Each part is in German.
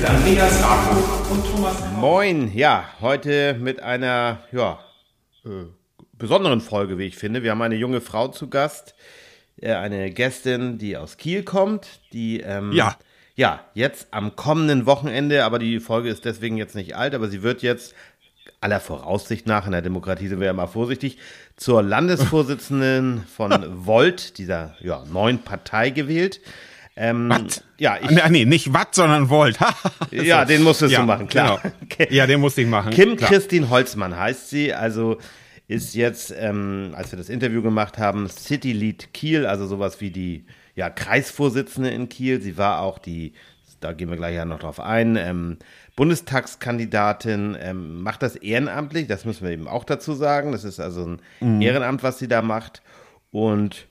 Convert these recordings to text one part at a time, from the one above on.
Andreas Rako und Thomas. Moin, ja, heute mit einer besonderen Folge, wie ich finde. Wir haben eine junge Frau zu Gast, eine Gästin, die aus Kiel kommt, die jetzt am kommenden Wochenende, aber die Folge ist deswegen jetzt nicht alt, aber sie wird jetzt aller Voraussicht nach, in der Demokratie sind wir ja mal vorsichtig, zur Landesvorsitzenden von Volt, dieser neuen Partei gewählt. Watt? Ja, nicht Watt, sondern Volt. Ja, den musstest du machen, klar. Genau. Ja, den musste ich machen. Christine Holzmann heißt sie, also ist jetzt, als wir das Interview gemacht haben, City Lead Kiel, also sowas wie die Kreisvorsitzende in Kiel. Sie war auch da gehen wir gleich ja noch drauf ein, Bundestagskandidatin, macht das ehrenamtlich, das müssen wir eben auch dazu sagen. Das ist also ein Ehrenamt, was sie da macht. Und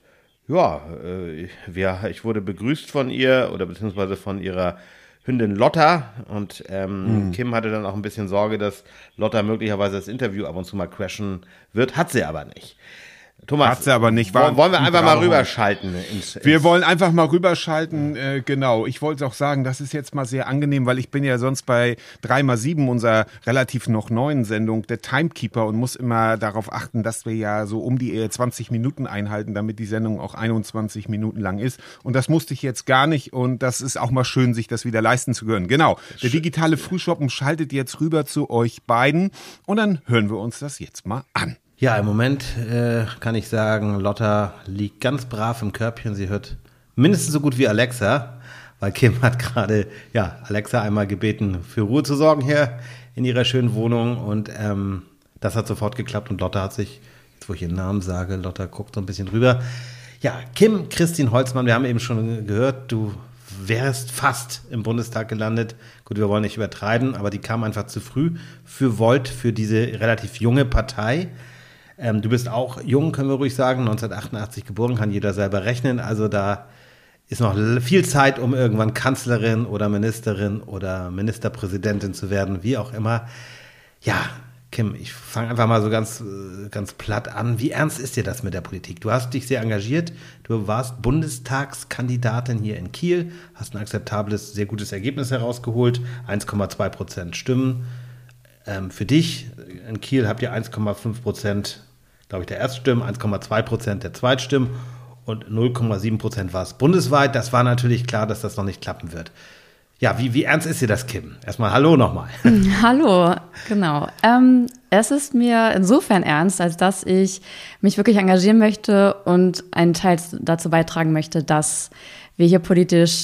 ich wurde begrüßt von ihr oder beziehungsweise von ihrer Hündin Lotta und Kim hatte dann auch ein bisschen Sorge, dass Lotta möglicherweise das Interview ab und zu mal crashen wird, hat sie aber nicht. Thomas, hat sie aber nicht. Wollen wir einfach mal rüberschalten? Wir wollen einfach mal rüberschalten, genau. Ich wollte auch sagen, das ist jetzt mal sehr angenehm, weil ich bin ja sonst bei 3x7, unserer relativ noch neuen Sendung, der Timekeeper und muss immer darauf achten, dass wir ja so um die 20 Minuten einhalten, damit die Sendung auch 21 Minuten lang ist. Und das musste ich jetzt gar nicht und das ist auch mal schön, sich das wieder leisten zu können. Genau, der digitale Frühschoppen schaltet jetzt rüber zu euch beiden und dann hören wir uns das jetzt mal an. Ja, im Moment kann ich sagen, Lotta liegt ganz brav im Körbchen. Sie hört mindestens so gut wie Alexa, weil Kim hat gerade Alexa einmal gebeten, für Ruhe zu sorgen hier in ihrer schönen Wohnung. Und das hat sofort geklappt. Und Lotta hat sich, jetzt wo ich ihren Namen sage, Lotta guckt so ein bisschen rüber. Ja, Christine Holzmann, wir haben eben schon gehört, du wärst fast im Bundestag gelandet. Gut, wir wollen nicht übertreiben, aber die kam einfach zu früh für Volt, für diese relativ junge Partei. Du bist auch jung, können wir ruhig sagen, 1988 geboren, kann jeder selber rechnen. Also da ist noch viel Zeit, um irgendwann Kanzlerin oder Ministerin oder Ministerpräsidentin zu werden, wie auch immer. Ja, Kim, ich fange einfach mal so ganz platt an. Wie ernst ist dir das mit der Politik? Du hast dich sehr engagiert. Du warst Bundestagskandidatin hier in Kiel, hast ein akzeptables, sehr gutes Ergebnis herausgeholt, 1,2% Stimmen. Für dich in Kiel habt ihr 1,5%, glaube ich, der Erststimmen, 1,2% der Zweitstimmen und 0,7% war es bundesweit. Das war natürlich klar, dass das noch nicht klappen wird. Ja, wie ernst ist dir das, Kim? Erstmal Hallo nochmal. Hallo, genau. Es ist mir insofern ernst, als dass ich mich wirklich engagieren möchte und einen Teil dazu beitragen möchte, dass wir hier politisch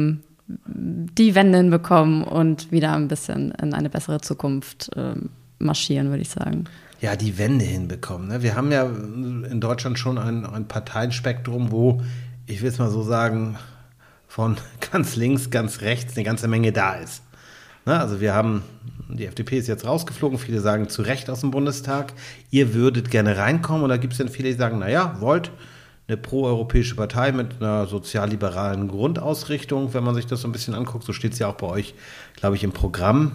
die Wende hinbekommen und wieder ein bisschen in eine bessere Zukunft marschieren, würde ich sagen. Ja, die Wende hinbekommen. Ne? Wir haben ja in Deutschland schon ein Parteienspektrum, wo, ich will es mal so sagen, von ganz links, ganz rechts eine ganze Menge da ist. Ne? Also die FDP ist jetzt rausgeflogen, viele sagen zu Recht aus dem Bundestag, ihr würdet gerne reinkommen und da gibt es dann viele, die sagen, Volt, eine proeuropäische Partei mit einer sozialliberalen Grundausrichtung, wenn man sich das so ein bisschen anguckt, so steht es ja auch bei euch, glaube ich, im Programm.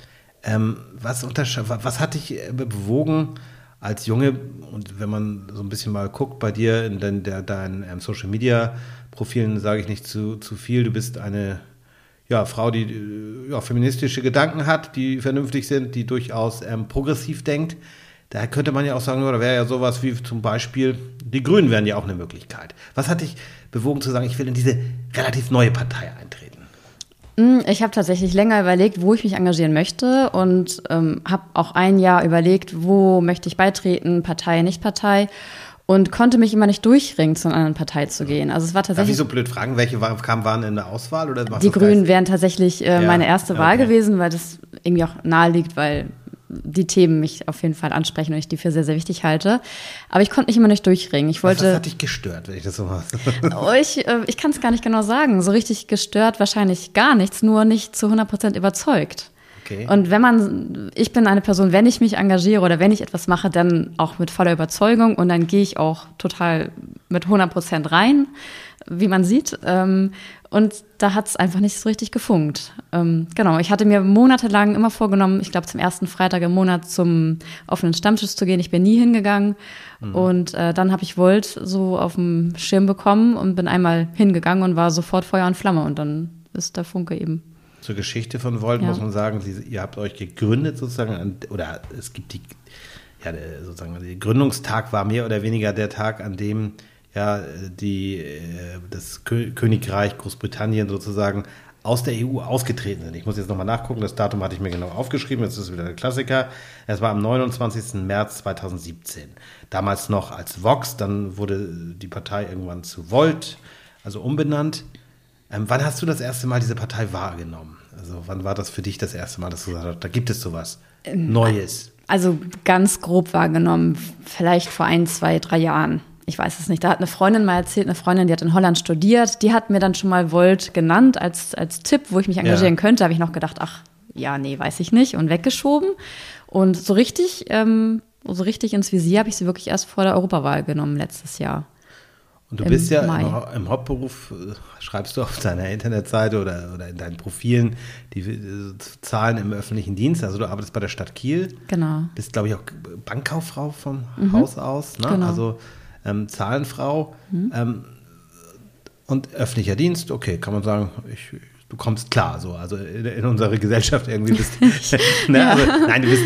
Was hat dich bewogen als Junge, und wenn man so ein bisschen mal guckt bei dir in deinen Social-Media-Profilen, sage ich nicht zu viel, du bist eine Frau, die feministische Gedanken hat, die vernünftig sind, die durchaus progressiv denkt. Da könnte man ja auch sagen, da wäre ja sowas wie zum Beispiel, die Grünen wären ja auch eine Möglichkeit. Was hat dich bewogen zu sagen, ich will in diese relativ neue Partei eintreten? Ich habe tatsächlich länger überlegt, wo ich mich engagieren möchte und habe auch ein Jahr überlegt, wo möchte ich beitreten, Partei, nicht Partei, und konnte mich immer nicht durchringen, zu einer anderen Partei zu gehen. Also es war tatsächlich. Darf ich so blöd fragen, welche waren in der Auswahl? Oder die Grünen wären tatsächlich meine erste Wahl gewesen, weil das irgendwie auch nahe liegt, weil die Themen mich auf jeden Fall ansprechen und ich die für sehr, sehr wichtig halte. Aber ich konnte mich immer nicht durchringen. Was hat dich gestört, wenn ich das so mache? Ich kann es gar nicht genau sagen. So richtig gestört wahrscheinlich gar nichts, nur nicht zu 100% überzeugt. Okay. Und ich bin eine Person, wenn ich mich engagiere oder wenn ich etwas mache, dann auch mit voller Überzeugung und dann gehe ich auch total mit 100% rein, wie man sieht. Und da hat es einfach nicht so richtig gefunkt. Genau, ich hatte mir monatelang immer vorgenommen, ich glaube zum ersten Freitag im Monat zum offenen Stammtisch zu gehen. Ich bin nie hingegangen. Und dann habe ich Volt so auf dem Schirm bekommen und bin einmal hingegangen und war sofort Feuer und Flamme. Und dann ist der Funke eben Zur Geschichte von Volt muss man sagen, ihr habt euch gegründet sozusagen, oder es gibt sozusagen der Gründungstag war mehr oder weniger der Tag, an dem das Königreich Großbritannien sozusagen aus der EU ausgetreten sind. Ich muss jetzt nochmal nachgucken, das Datum hatte ich mir genau aufgeschrieben, jetzt ist es wieder der Klassiker. Es war am 29. März 2017. Damals noch als Vox, dann wurde die Partei irgendwann zu Volt, also umbenannt. Wann hast du das erste Mal diese Partei wahrgenommen? Also wann war das für dich das erste Mal, dass du gesagt hast, da gibt es sowas Neues? Also ganz grob wahrgenommen, vielleicht vor 1, 2, 3 Jahren. Ich weiß es nicht. Da hat eine Freundin mal erzählt, eine Freundin, die hat in Holland studiert, die hat mir dann schon mal Volt genannt als Tipp, wo ich mich engagieren könnte. Da habe ich noch gedacht, weiß ich nicht, und weggeschoben. Und so richtig ins Visier habe ich sie wirklich erst vor der Europawahl genommen letztes Jahr. Und du bist ja im Hauptberuf, schreibst du auf deiner Internetseite oder in deinen Profilen die Zahlen im öffentlichen Dienst. Also du arbeitest bei der Stadt Kiel. Genau. Bist, glaube ich, auch Bankkauffrau vom Haus aus. Ne? Genau. Also Zahlenfrau und öffentlicher Dienst. Okay, kann man sagen, du kommst klar so. Also in unserer Gesellschaft irgendwie bist ne? Also, nein, du bist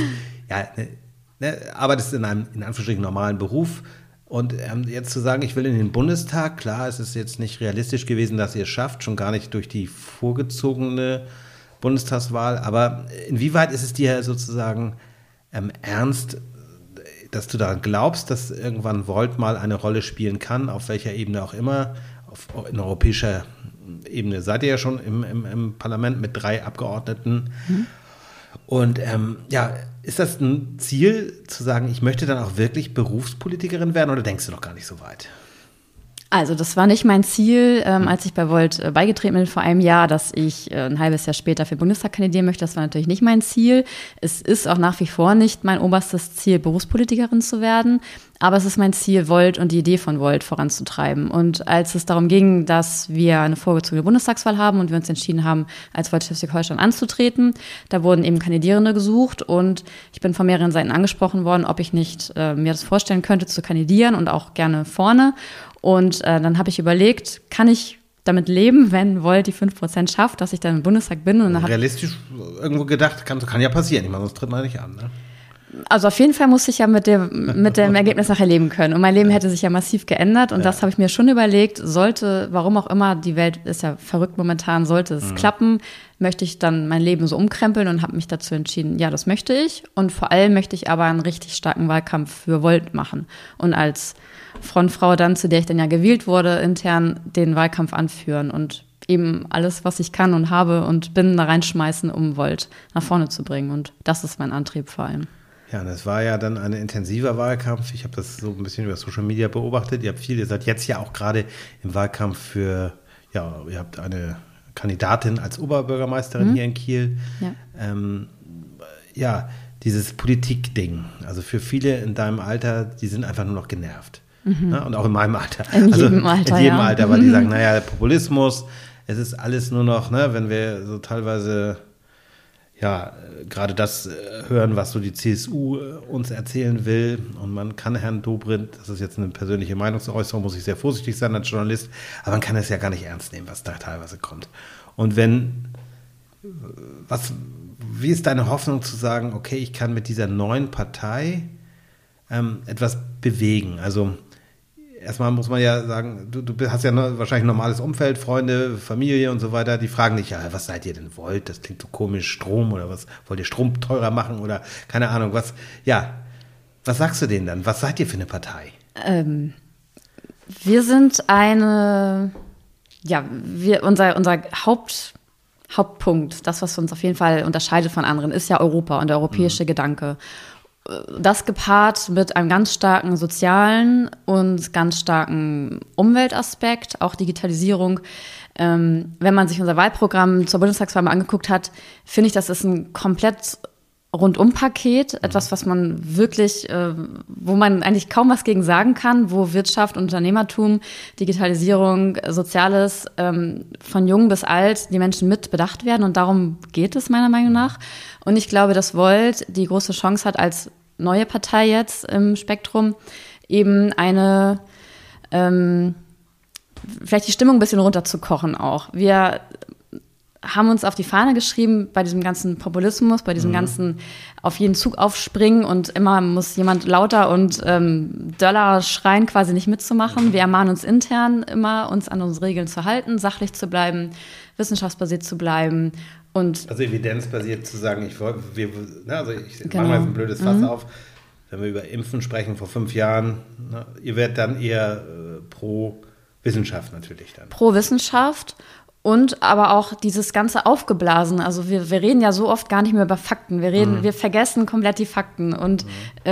arbeitest in einem in Anführungsstrichen normalen Beruf. Und jetzt zu sagen, ich will in den Bundestag, klar, es ist jetzt nicht realistisch gewesen, dass ihr es schafft, schon gar nicht durch die vorgezogene Bundestagswahl, aber inwieweit ist es dir sozusagen ernst, dass du daran glaubst, dass irgendwann Volt mal eine Rolle spielen kann, auf welcher Ebene auch immer, in europäischer Ebene seid ihr ja schon im Parlament mit 3 Abgeordneten. Und ist das ein Ziel, zu sagen, ich möchte dann auch wirklich Berufspolitikerin werden, oder denkst du noch gar nicht so weit? Also das war nicht mein Ziel, als ich bei Volt beigetreten bin vor einem Jahr, dass ich ein halbes Jahr später für den Bundestag kandidieren möchte. Das war natürlich nicht mein Ziel. Es ist auch nach wie vor nicht mein oberstes Ziel, Berufspolitikerin zu werden. Aber es ist mein Ziel, Volt und die Idee von Volt voranzutreiben. Und als es darum ging, dass wir eine vorgezogene Bundestagswahl haben und wir uns entschieden haben, als Volt Schleswig-Holstein anzutreten, da wurden eben Kandidierende gesucht und ich bin von mehreren Seiten angesprochen worden, ob ich nicht mir das vorstellen könnte, zu kandidieren und auch gerne vorne. Und dann habe ich überlegt, kann ich damit leben, wenn Volt die 5% schafft, dass ich dann im Bundestag bin? Und dann realistisch irgendwo gedacht, kann ja passieren. Ich meine, sonst tritt man nicht an, ne? Also auf jeden Fall musste ich ja mit dem Ergebnis nachher leben können. Und mein Leben hätte sich ja massiv geändert. Und das habe ich mir schon überlegt, warum auch immer, die Welt ist ja verrückt momentan, sollte es klappen, möchte ich dann mein Leben so umkrempeln und habe mich dazu entschieden, ja, das möchte ich. Und vor allem möchte ich aber einen richtig starken Wahlkampf für Volt machen. Und als Frontfrau dann, zu der ich dann ja gewählt wurde, intern den Wahlkampf anführen und eben alles, was ich kann und habe und bin, da reinschmeißen, um Volt nach vorne zu bringen. Und das ist mein Antrieb vor allem. Ja, und das war ja dann ein intensiver Wahlkampf. Ich habe das so ein bisschen über Social Media beobachtet. Ihr seid jetzt ja auch gerade im Wahlkampf ihr habt eine Kandidatin als Oberbürgermeisterin hier in Kiel. Ja. Dieses Politikding, also für viele in deinem Alter, die sind einfach nur noch genervt. Ne? Und auch in meinem Alter. In jedem Alter, weil die sagen, naja, Populismus, es ist alles nur noch, ne, wenn wir so teilweise gerade das hören, was so die CSU uns erzählen will. Und man kann Herrn Dobrindt, das ist jetzt eine persönliche Meinungsäußerung, muss ich sehr vorsichtig sein als Journalist, aber man kann es ja gar nicht ernst nehmen, was da teilweise kommt. Und wie ist deine Hoffnung zu sagen, okay, ich kann mit dieser neuen Partei etwas bewegen? Also erstmal muss man ja sagen, du hast ja wahrscheinlich ein normales Umfeld, Freunde, Familie und so weiter, die fragen dich ja, was seid ihr denn Volt? Das klingt so komisch, Strom oder was? Wollt ihr Strom teurer machen oder keine Ahnung, was? Ja, was sagst du denen dann? Was seid ihr für eine Partei? Wir sind unser Hauptpunkt, das, was uns auf jeden Fall unterscheidet von anderen, ist ja Europa und der europäische Gedanke. Das gepaart mit einem ganz starken sozialen und ganz starken Umweltaspekt, auch Digitalisierung. Wenn man sich unser Wahlprogramm zur Bundestagswahl mal angeguckt hat, finde ich, das ist ein komplett Rundum-Paket, etwas, was man wirklich, wo man eigentlich kaum was gegen sagen kann, wo Wirtschaft, Unternehmertum, Digitalisierung, Soziales von jung bis alt die Menschen mit bedacht werden und darum geht es meiner Meinung nach. Und ich glaube, dass Volt die große Chance hat, als neue Partei jetzt im Spektrum eben eine, vielleicht die Stimmung ein bisschen runterzukochen auch. haben uns auf die Fahne geschrieben, bei diesem ganzen Populismus, bei diesem ganzen auf jeden Zug aufspringen und immer muss jemand lauter und döller schreien, quasi nicht mitzumachen. Wir ermahnen uns intern immer, uns an unsere Regeln zu halten, sachlich zu bleiben, wissenschaftsbasiert zu bleiben. Und also evidenzbasiert zu sagen, ich mache mal jetzt Genau. ein blödes Fass auf, wenn wir über Impfen sprechen vor 5 Jahren, ihr werdet dann eher pro Wissenschaft natürlich dann. Pro Wissenschaft und aber auch dieses ganze Aufgeblasen. Also wir reden ja so oft gar nicht mehr über Fakten. Wir vergessen komplett die Fakten und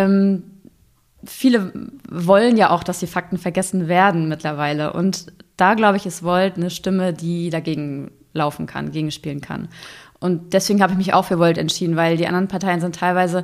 viele wollen ja auch, dass die Fakten vergessen werden mittlerweile. Und da, glaube ich, ist Volt eine Stimme, die dagegen laufen kann, gegenspielen kann. Und deswegen habe ich mich auch für Volt entschieden, weil die anderen Parteien sind teilweise,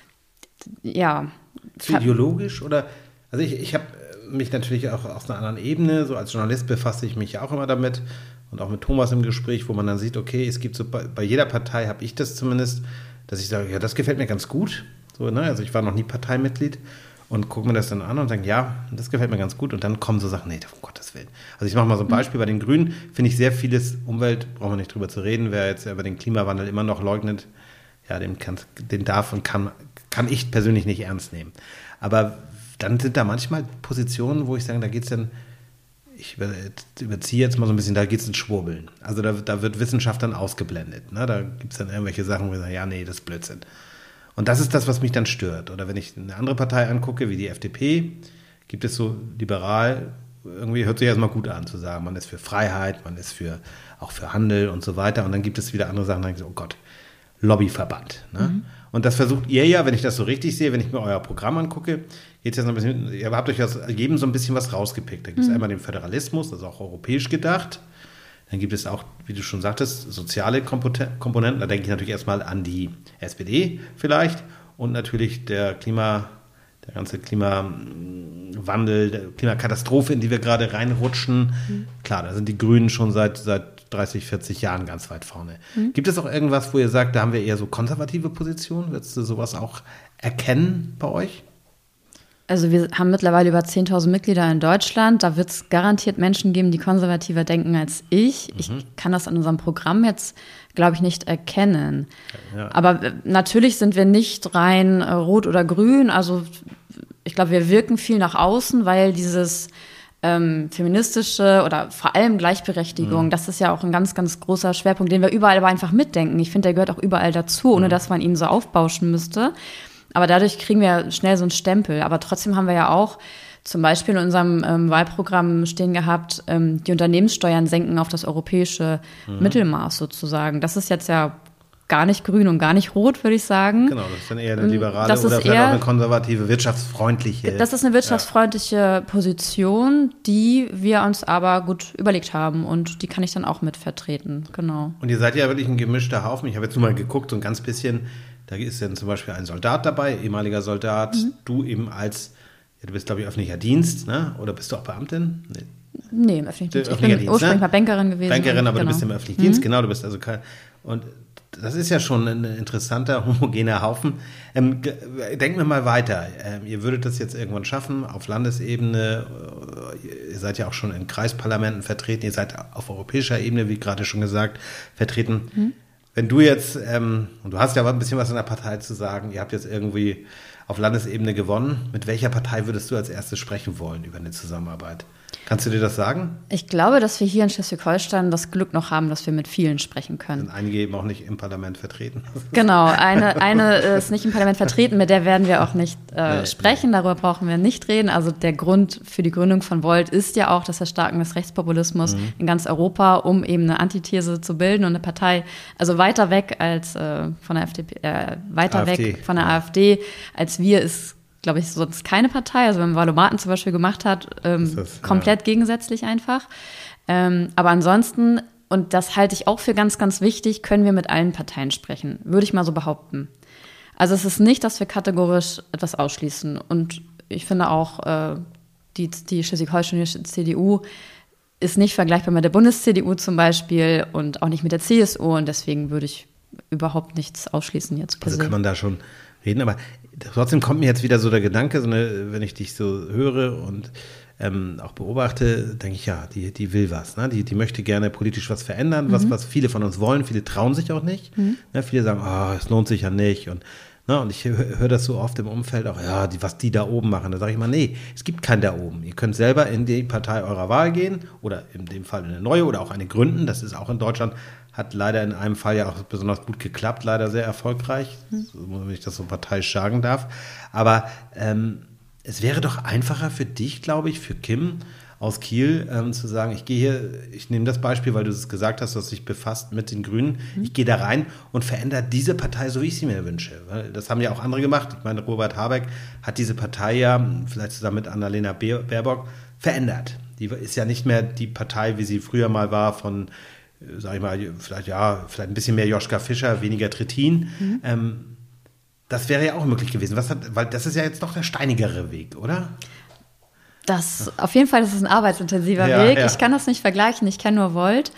Ideologisch oder, also ich habe mich natürlich auch aus einer anderen Ebene, so als Journalist befasse ich mich auch immer damit und auch mit Thomas im Gespräch, wo man dann sieht, okay, es gibt so bei jeder Partei, habe ich das zumindest, dass ich sage, ja, das gefällt mir ganz gut. So, ne? Also ich war noch nie Parteimitglied und gucke mir das dann an und denke, ja, das gefällt mir ganz gut. Und dann kommen so Sachen, nee, um Gottes Willen. Also ich mache mal so ein Beispiel, bei den Grünen finde ich sehr vieles, Umwelt, brauchen wir nicht drüber zu reden, wer jetzt über den Klimawandel immer noch leugnet, ja, den darf und kann ich persönlich nicht ernst nehmen. Aber dann sind da manchmal Positionen, wo ich sage, da geht es dann, ich überziehe jetzt mal so ein bisschen, da geht es ins Schwurbeln. Also da wird Wissenschaft dann ausgeblendet. Ne? Da gibt es dann irgendwelche Sachen, wo ich sage, ja, nee, das ist Blödsinn. Und das ist das, was mich dann stört. Oder wenn ich eine andere Partei angucke, wie die FDP, gibt es so liberal, irgendwie hört sich erstmal gut an zu sagen, man ist für Freiheit, man ist auch für Handel und so weiter. Und dann gibt es wieder andere Sachen, dann denke ich, oh Gott, Lobbyverband. Ne? Und das versucht ihr ja, wenn ich das so richtig sehe, wenn ich mir euer Programm angucke, geht es ja so ein bisschen, ihr habt euch aus jedem so ein bisschen was rausgepickt. Da gibt es einmal den Föderalismus, das ist auch europäisch gedacht. Dann gibt es auch, wie du schon sagtest, soziale Komponenten. Da denke ich natürlich erstmal an die SPD vielleicht und natürlich der ganze Klimawandel, der Klimakatastrophe, in die wir gerade reinrutschen. Klar, da sind die Grünen schon seit 30, 40 Jahren ganz weit vorne. Gibt es auch irgendwas, wo ihr sagt, da haben wir eher so konservative Positionen? Würdest du sowas auch erkennen bei euch? Also wir haben mittlerweile über 10.000 Mitglieder in Deutschland. Da wird es garantiert Menschen geben, die konservativer denken als ich. Ich kann das an unserem Programm jetzt, glaube ich, nicht erkennen. Ja. Aber natürlich sind wir nicht rein rot oder grün. Also ich glaube, wir wirken viel nach außen, weil dieses feministische oder vor allem Gleichberechtigung, das ist ja auch ein ganz, ganz großer Schwerpunkt, den wir überall aber einfach mitdenken. Ich finde, der gehört auch überall dazu, ohne dass man ihn so aufbauschen müsste. Aber dadurch kriegen wir schnell so einen Stempel. Aber trotzdem haben wir ja auch zum Beispiel in unserem Wahlprogramm stehen gehabt, die Unternehmenssteuern senken auf das europäische Mittelmaß sozusagen. Das ist jetzt ja gar nicht grün und gar nicht rot, würde ich sagen. Genau, das ist dann eher eine liberale oder vielleicht auch eine konservative, wirtschaftsfreundliche. Das ist eine wirtschaftsfreundliche Position, die wir uns aber gut überlegt haben und die kann ich dann auch mit vertreten, genau. Und ihr seid ja wirklich ein gemischter Haufen. Ich habe jetzt nur mal geguckt, so ein ganz bisschen. Da ist dann zum Beispiel ein Soldat dabei, ehemaliger Soldat. Du eben du bist, glaube ich, öffentlicher Dienst, ne? Oder bist du auch Beamtin? Nee, im öffentlichen Dienst. Ich bin ursprünglich mal Bankerin gewesen. Bankerin, aber du bist im öffentlichen Dienst, genau. Du bist also und das ist ja schon ein interessanter, homogener Haufen. Denken wir mal weiter. Ihr würdet das jetzt irgendwann schaffen, auf Landesebene. Ihr seid ja auch schon in Kreisparlamenten vertreten. Ihr seid auf europäischer Ebene, wie gerade schon gesagt, vertreten. Wenn du jetzt, und du hast ja ein bisschen was in der Partei zu sagen, ihr habt jetzt irgendwie auf Landesebene gewonnen, mit welcher Partei würdest du als erstes sprechen wollen über eine Zusammenarbeit? Kannst du dir das sagen? Ich glaube, dass wir hier in Schleswig-Holstein das Glück noch haben, dass wir mit vielen sprechen können. Sind einige eben auch nicht im Parlament vertreten. Genau, eine ist nicht im Parlament vertreten, mit der werden wir auch nicht sprechen, darüber brauchen wir nicht reden. Also der Grund für die Gründung von Volt ist ja auch das Erstarken des Rechtspopulismus in ganz Europa, um eben eine Antithese zu bilden und eine Partei, also weiter weg als von der FDP, weg von der AfD, als wir ist, glaube ich, sonst keine Partei. Also wenn man Wahlomaten zum Beispiel gemacht hat, komplett gegensätzlich einfach. Aber ansonsten, und das halte ich auch für ganz, ganz wichtig, können wir mit allen Parteien sprechen, würde ich mal so behaupten. Also es ist nicht, dass wir kategorisch etwas ausschließen. Und ich finde auch, die schleswig-holsteinische CDU ist nicht vergleichbar mit der Bundes-CDU zum Beispiel und auch nicht mit der CSU. Und deswegen würde ich überhaupt nichts ausschließen jetzt per se. Also kann man da schon reden, aber trotzdem kommt mir jetzt wieder so der Gedanke, wenn ich dich so höre und auch beobachte, denke ich, ja, die will was. Ne? Die möchte gerne politisch was verändern, was viele von uns wollen. Viele trauen sich auch nicht. Ne? Viele sagen, es lohnt sich ja nicht. Und ich höre das so oft im Umfeld auch, ja, was die da oben machen. Da sage ich mal, nee, es gibt keinen da oben. Ihr könnt selber in die Partei eurer Wahl gehen oder in dem Fall in eine neue oder auch eine gründen. Das ist auch in Deutschland, hat leider in einem Fall ja auch besonders gut geklappt, leider sehr erfolgreich, wenn ich das so parteiisch sagen darf. Aber es wäre doch einfacher für dich, glaube ich, für Kim aus Kiel, zu sagen, ich nehme das Beispiel, weil du es gesagt hast, dass dich befasst mit den Grünen, ich gehe da rein und verändere diese Partei, so wie ich sie mir wünsche. Weil das haben ja auch andere gemacht. Ich meine, Robert Habeck hat diese Partei ja, vielleicht zusammen mit Annalena Baerbock, verändert. Die ist ja nicht mehr die Partei, wie sie früher mal war, von, sag ich mal, vielleicht ein bisschen mehr Joschka Fischer, weniger Trittin. Das wäre ja auch möglich gewesen. Weil das ist ja jetzt doch der steinigere Weg, oder? Auf jeden Fall ist es ein arbeitsintensiver Weg. Ja. Ich kann das nicht vergleichen, ich kenne nur Volt.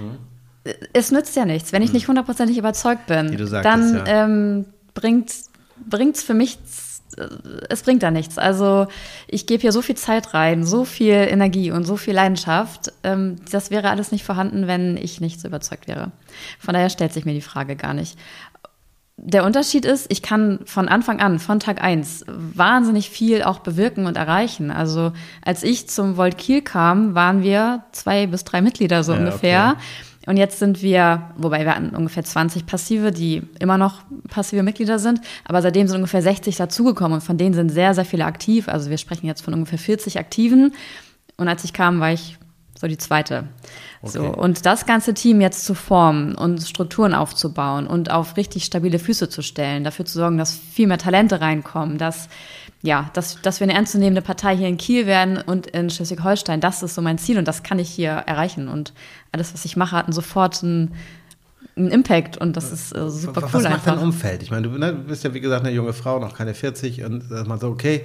Es nützt ja nichts. Wenn ich nicht hundertprozentig überzeugt bin, dann bringt's für mich, es bringt da nichts. Also ich gebe hier so viel Zeit rein, so viel Energie und so viel Leidenschaft. Das wäre alles nicht vorhanden, wenn ich nicht so überzeugt wäre. Von daher stellt sich mir die Frage gar nicht. Der Unterschied ist, ich kann von Anfang an, von Tag 1, wahnsinnig viel auch bewirken und erreichen. Also als ich zum Volt Kiel kam, waren wir 2 bis 3 Mitglieder so ungefähr. Okay. Und jetzt sind wir, wobei wir hatten ungefähr 20 Passive, die immer noch passive Mitglieder sind, aber seitdem sind ungefähr 60 dazugekommen und von denen sind sehr, sehr viele aktiv. Also wir sprechen jetzt von ungefähr 40 Aktiven. Und als ich kam, war ich so die zweite. Okay. So, und das ganze Team jetzt zu formen und Strukturen aufzubauen und auf richtig stabile Füße zu stellen, dafür zu sorgen, dass viel mehr Talente reinkommen, dass wir eine ernstzunehmende Partei hier in Kiel werden und in Schleswig-Holstein, das ist so mein Ziel und das kann ich hier erreichen. Und alles, was ich mache, hat sofort einen Impact und das ist super cool. Was macht dein Umfeld? Ich meine, du bist ja, wie gesagt, eine junge Frau, noch keine 40 und man so, okay,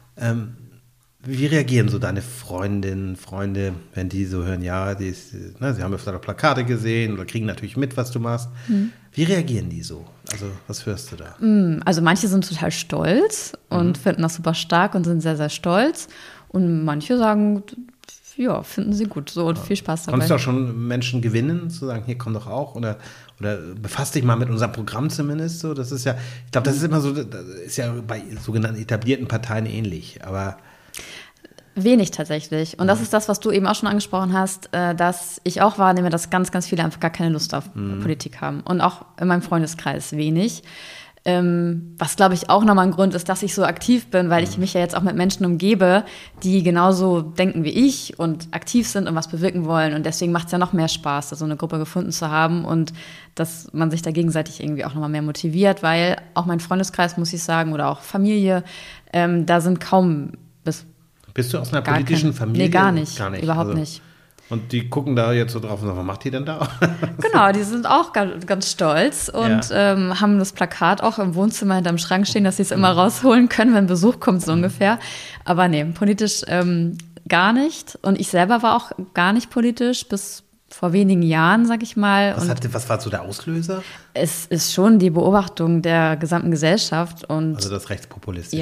wie reagieren so deine Freundinnen, Freunde, wenn die so hören, ja, sie haben ja vielleicht auch Plakate gesehen oder kriegen natürlich mit, was du machst. Wie reagieren die so? Also was hörst du da? Also manche sind total stolz und finden das super stark und sind sehr, sehr stolz. Und manche sagen, ja, finden sie gut so und viel Spaß dabei. Konntest du auch schon Menschen gewinnen, zu sagen, hier komm doch auch oder befasst dich mal mit unserem Programm zumindest so? Das ist ja, ich glaube, das ist immer so, das ist ja bei sogenannten etablierten Parteien ähnlich, aber wenig tatsächlich. Und das ist das, was du eben auch schon angesprochen hast, dass ich auch wahrnehme, dass ganz, ganz viele einfach gar keine Lust auf Politik haben. Und auch in meinem Freundeskreis wenig. Was, glaube ich, auch nochmal ein Grund ist, dass ich so aktiv bin, weil ich mich ja jetzt auch mit Menschen umgebe, die genauso denken wie ich und aktiv sind und was bewirken wollen. Und deswegen macht es ja noch mehr Spaß, da so eine Gruppe gefunden zu haben und dass man sich da gegenseitig irgendwie auch nochmal mehr motiviert, weil auch mein Freundeskreis, muss ich sagen, oder auch Familie, da sind kaum Bist du aus einer politischen Familie? Nee, gar nicht. Überhaupt also, nicht. Und die gucken da jetzt so drauf und sagen, was macht die denn da? Genau, die sind auch ganz, ganz stolz und haben das Plakat auch im Wohnzimmer hinterm Schrank stehen, dass sie es immer rausholen können, wenn Besuch kommt, so ungefähr. Aber nee, politisch gar nicht. Und ich selber war auch gar nicht politisch bis vor wenigen Jahren, sag ich mal. Was war so der Auslöser? Es ist schon die Beobachtung der gesamten Gesellschaft. Also das Rechtspopulistische.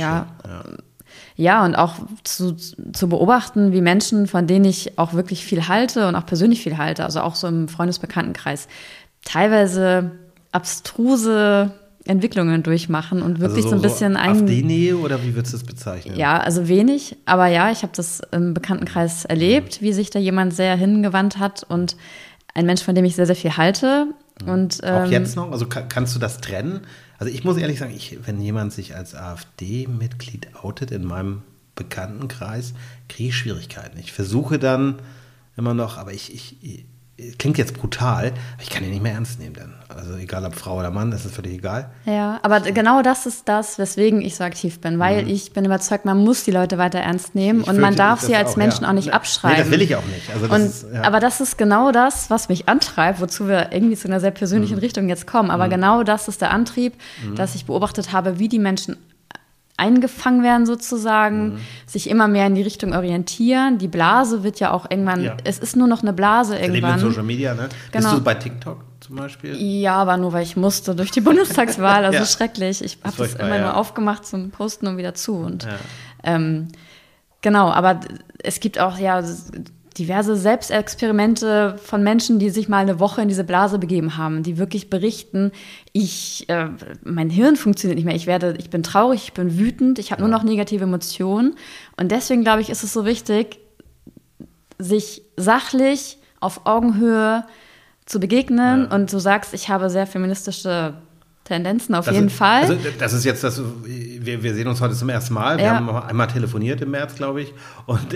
Ja, und auch zu beobachten, wie Menschen, von denen ich auch wirklich viel halte und auch persönlich viel halte, also auch so im Freundesbekanntenkreis, teilweise abstruse Entwicklungen durchmachen und wirklich so ein bisschen AfD-Nähe oder wie würdest du das bezeichnen? Ja, also wenig, aber ja, ich habe das im Bekanntenkreis erlebt, wie sich da jemand sehr hingewandt hat und ein Mensch, von dem ich sehr, sehr viel halte. Und, auch jetzt noch? Also kannst du das trennen? Also ich muss ehrlich sagen, wenn jemand sich als AfD-Mitglied outet in meinem Bekanntenkreis, kriege ich Schwierigkeiten. Ich versuche dann immer noch, aber klingt jetzt brutal, aber ich kann ihn nicht mehr ernst nehmen dann. Also egal ob Frau oder Mann, das ist völlig egal. Ja, aber genau das ist das, weswegen ich so aktiv bin, weil ich bin überzeugt, man muss die Leute weiter ernst nehmen und man darf sie als Menschen auch nicht abschreiben. Nee, das will ich auch nicht. Also aber das ist genau das, was mich antreibt, wozu wir irgendwie zu einer sehr persönlichen Richtung jetzt kommen. Aber genau das ist der Antrieb, dass ich beobachtet habe, wie die Menschen eingefangen werden sozusagen, sich immer mehr in die Richtung orientieren. Die Blase wird ja auch irgendwann, es ist nur noch eine Blase irgendwann. Neben Social Media, ne? Genau. Bist du bei TikTok zum Beispiel? Ja, aber nur, weil ich musste durch die Bundestagswahl, also schrecklich. Ich habe das immer nur aufgemacht zum Posten und wieder zu. Und Genau, aber es gibt auch ja diverse Selbstexperimente von Menschen, die sich mal eine Woche in diese Blase begeben haben, die wirklich berichten, mein Hirn funktioniert nicht mehr, ich bin traurig, ich bin wütend, ich habe nur noch negative Emotionen. Und deswegen, glaube ich, ist es so wichtig, sich sachlich auf Augenhöhe zu begegnen. Und du sagst, ich habe sehr feministische Tendenzen auf jeden Fall. Also das ist jetzt wir sehen uns heute zum ersten Mal. Wir haben einmal telefoniert im März, glaube ich. Und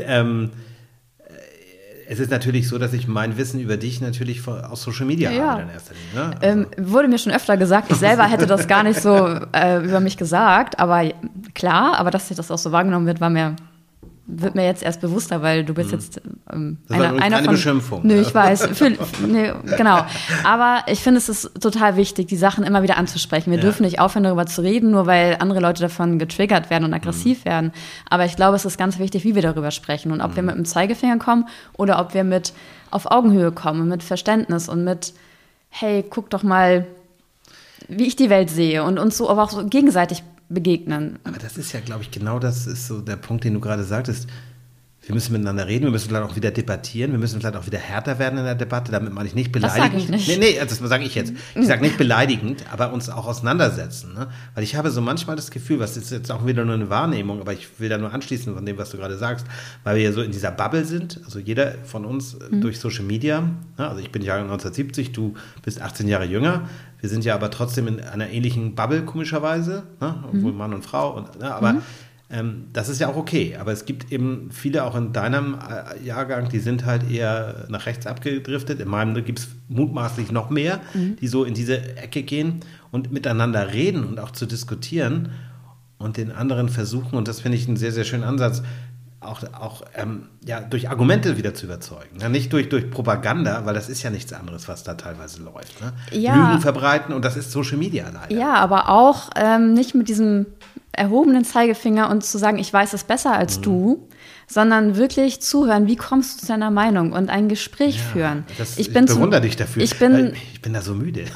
es ist natürlich so, dass ich mein Wissen über dich natürlich aus Social Media habe in erster Linie. Ne? Wurde mir schon öfter gesagt, ich selber hätte das gar nicht so über mich gesagt, aber klar, aber dass das auch so wahrgenommen wird, wird mir jetzt erst bewusster, weil du bist jetzt einer von... Beschimpfung. Nö, ich weiß. Genau. Aber ich finde, es ist total wichtig, die Sachen immer wieder anzusprechen. Wir dürfen nicht aufhören, darüber zu reden, nur weil andere Leute davon getriggert werden und aggressiv werden. Aber ich glaube, es ist ganz wichtig, wie wir darüber sprechen und ob wir mit dem Zeigefinger kommen oder ob wir mit auf Augenhöhe kommen und mit Verständnis und mit, hey, guck doch mal, wie ich die Welt sehe und uns so, aber auch so gegenseitig begegnen. Aber das ist ja, glaube ich, genau das ist so der Punkt, den du gerade sagtest. Wir müssen miteinander reden, wir müssen vielleicht auch wieder debattieren, wir müssen vielleicht auch wieder härter werden in der Debatte, damit meine ich nicht beleidigend. Das sage ich nicht. Nee, das sage ich jetzt. Ich sage nicht beleidigend, aber uns auch auseinandersetzen. Ne? Weil ich habe so manchmal das Gefühl, was ist jetzt auch wieder nur eine Wahrnehmung, aber ich will da nur anschließen von dem, was du gerade sagst, weil wir ja so in dieser Bubble sind, also jeder von uns durch Social Media, ne? Also ich bin Jahrgang 1970, du bist 18 Jahre jünger, wir sind ja aber trotzdem in einer ähnlichen Bubble, komischerweise, ne? Obwohl Mann und Frau, aber das ist ja auch okay, aber es gibt eben viele auch in deinem Jahrgang, die sind halt eher nach rechts abgedriftet. In meinem gibt es mutmaßlich noch mehr, die so in diese Ecke gehen und miteinander reden und auch zu diskutieren und den anderen versuchen, und das finde ich einen sehr, sehr schönen Ansatz, auch durch Argumente wieder zu überzeugen. Ja, nicht durch Propaganda, weil das ist ja nichts anderes, was da teilweise läuft. Ne? Ja. Lügen verbreiten, und das ist Social Media leider. Ja, aber auch nicht mit diesem erhobenen Zeigefinger und zu sagen, ich weiß es besser als du, sondern wirklich zuhören, wie kommst du zu deiner Meinung und ein Gespräch führen. Ich bewundere dich dafür. Ich bin da so müde.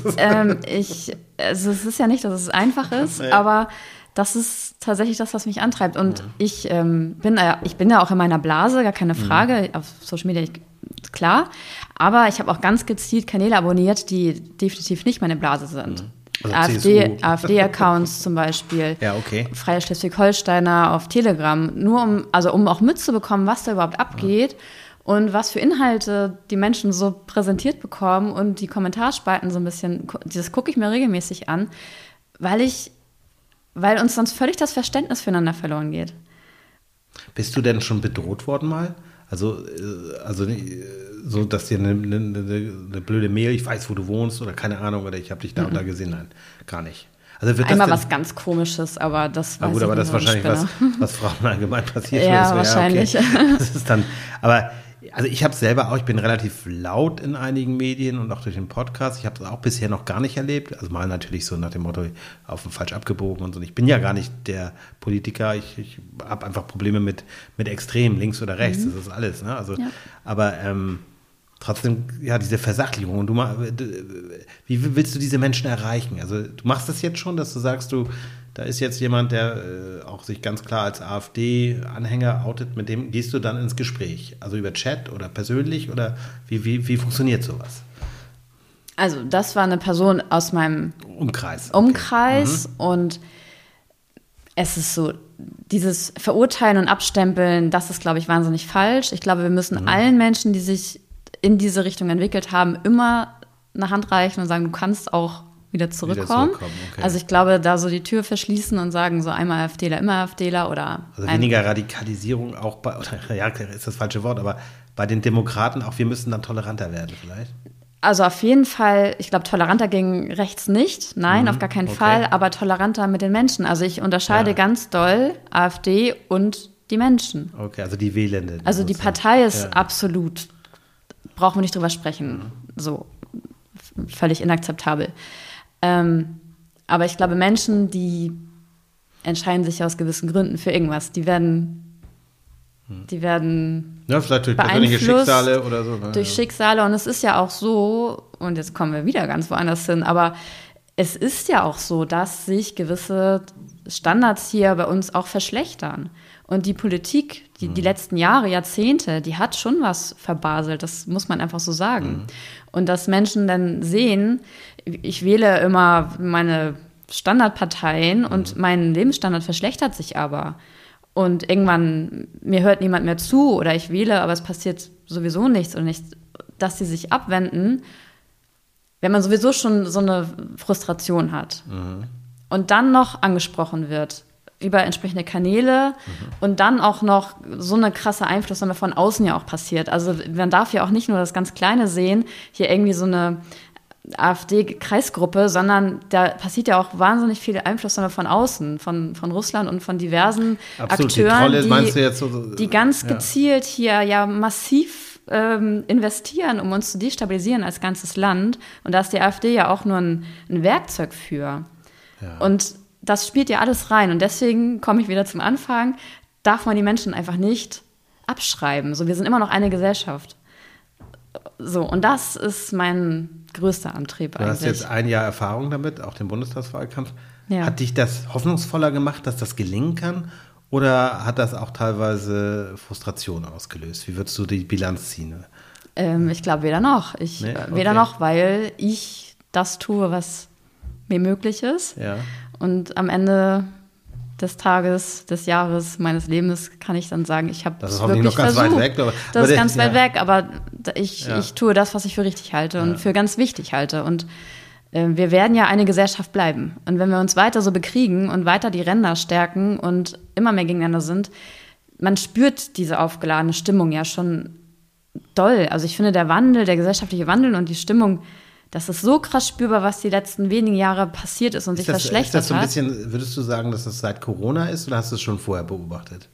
Also es ist ja nicht, dass es einfach ist, aber das ist tatsächlich das, was mich antreibt. Und ich bin ja auch in meiner Blase, gar keine Frage, auf Social Media, klar. Aber ich habe auch ganz gezielt Kanäle abonniert, die definitiv nicht meine Blase sind. Also AfD-Accounts zum Beispiel, Freie Schleswig-Holsteiner auf Telegram, nur um auch mitzubekommen, was da überhaupt abgeht und was für Inhalte die Menschen so präsentiert bekommen, und die Kommentarspalten so ein bisschen, das gucke ich mir regelmäßig an, weil uns sonst völlig das Verständnis füreinander verloren geht. Bist du denn schon bedroht worden mal? Also so, dass dir eine blöde Mail, ich weiß, wo du wohnst oder keine Ahnung, oder ich habe dich da und da gesehen. Nein, gar nicht. Also wird einmal das was ganz Komisches, aber das weiß gut, ich aber das ist wahrscheinlich was Frauen allgemein passiert. Ja, wahrscheinlich. Okay. Das ist dann, aber also ich habe selber auch, ich bin relativ laut in einigen Medien und auch durch den Podcast. Ich habe das auch bisher noch gar nicht erlebt. Also mal natürlich so nach dem Motto, auf falsch abgebogen und so. Ich bin ja gar nicht der Politiker. Ich habe einfach Probleme mit Extremen, links oder rechts. Das ist alles. Ne? Also, aber trotzdem, ja, diese Versachlichung. Und wie willst du diese Menschen erreichen? Also du machst das jetzt schon, dass du sagst, da ist jetzt jemand, der auch sich ganz klar als AfD-Anhänger outet, mit dem gehst du dann ins Gespräch? Also über Chat oder persönlich, oder wie funktioniert sowas? Also das war eine Person aus meinem Umkreis. Und es ist so, dieses Verurteilen und Abstempeln, das ist, glaube ich, wahnsinnig falsch. Ich glaube, wir müssen allen Menschen, die sich in diese Richtung entwickelt haben, immer eine Hand reichen und sagen, du kannst auch wieder zurückkommen. Okay. Also ich glaube, da so die Tür verschließen und sagen, so einmal AfDler, immer AfDler, oder... Also weniger Radikalisierung auch ist das falsche Wort, aber bei den Demokraten auch, wir müssen dann toleranter werden vielleicht? Also auf jeden Fall, ich glaube, toleranter gegen rechts nicht, nein, auf gar keinen Fall, aber toleranter mit den Menschen. Also ich unterscheide ganz doll AfD und die Menschen. Okay, also die Wählenden. Also die Partei ist absolut, brauchen wir nicht drüber sprechen, so völlig inakzeptabel. Aber ich glaube, Menschen, die entscheiden sich aus gewissen Gründen für irgendwas, die werden ja, vielleicht durch persönliche Schicksale oder so. Ne? Durch Schicksale, und es ist ja auch so, und jetzt kommen wir wieder ganz woanders hin, aber es ist ja auch so, dass sich gewisse Standards hier bei uns auch verschlechtern. Und die Politik, die letzten Jahre, Jahrzehnte, die hat schon was verbaselt. Das muss man einfach so sagen. Und dass Menschen dann sehen, ich wähle immer meine Standardparteien und mein Lebensstandard verschlechtert sich aber. Und irgendwann, mir hört niemand mehr zu oder ich wähle, aber es passiert sowieso nichts und nicht, dass sie sich abwenden, wenn man sowieso schon so eine Frustration hat. Und dann noch angesprochen wird über entsprechende Kanäle und dann auch noch so eine krasse Einflussnahme von außen ja auch passiert. Also man darf ja auch nicht nur das ganz Kleine sehen, hier irgendwie so eine AfD-Kreisgruppe, sondern da passiert ja auch wahnsinnig viel Einflussnahme von außen, von Russland und von diversen Akteuren, die ganz gezielt hier ja massiv investieren, um uns zu destabilisieren als ganzes Land. Und da ist die AfD ja auch nur ein Werkzeug für. Ja. Und das spielt ja alles rein. Und deswegen komme ich wieder zum Anfang, darf man die Menschen einfach nicht abschreiben. So, wir sind immer noch eine Gesellschaft. So, und das ist mein größter Antrieb eigentlich. Du hast jetzt ein Jahr Erfahrung damit, auch den Bundestagswahlkampf. Ja. Hat dich das hoffnungsvoller gemacht, dass das gelingen kann? Oder hat das auch teilweise Frustration ausgelöst? Wie würdest du die Bilanz ziehen? Ich glaube weder noch. Weder noch, weil ich das tue, was mir möglich ist. Ja. Und am Ende des Tages, des Jahres, meines Lebens kann ich dann sagen, ich habe es wirklich versucht. Das ist noch ganz weit weg. Das ist ganz weit weg, aber ich tue das, was ich für richtig halte und für ganz wichtig halte. Und wir werden ja eine Gesellschaft bleiben. Und wenn wir uns weiter so bekriegen und weiter die Ränder stärken und immer mehr gegeneinander sind, man spürt diese aufgeladene Stimmung ja schon doll. Also ich finde, der gesellschaftliche Wandel und die Stimmung, das ist so krass spürbar, was die letzten wenigen Jahre passiert ist und sich verschlechtert hat. Ist das so ein bisschen, würdest du sagen, dass das seit Corona ist oder hast du es schon vorher beobachtet?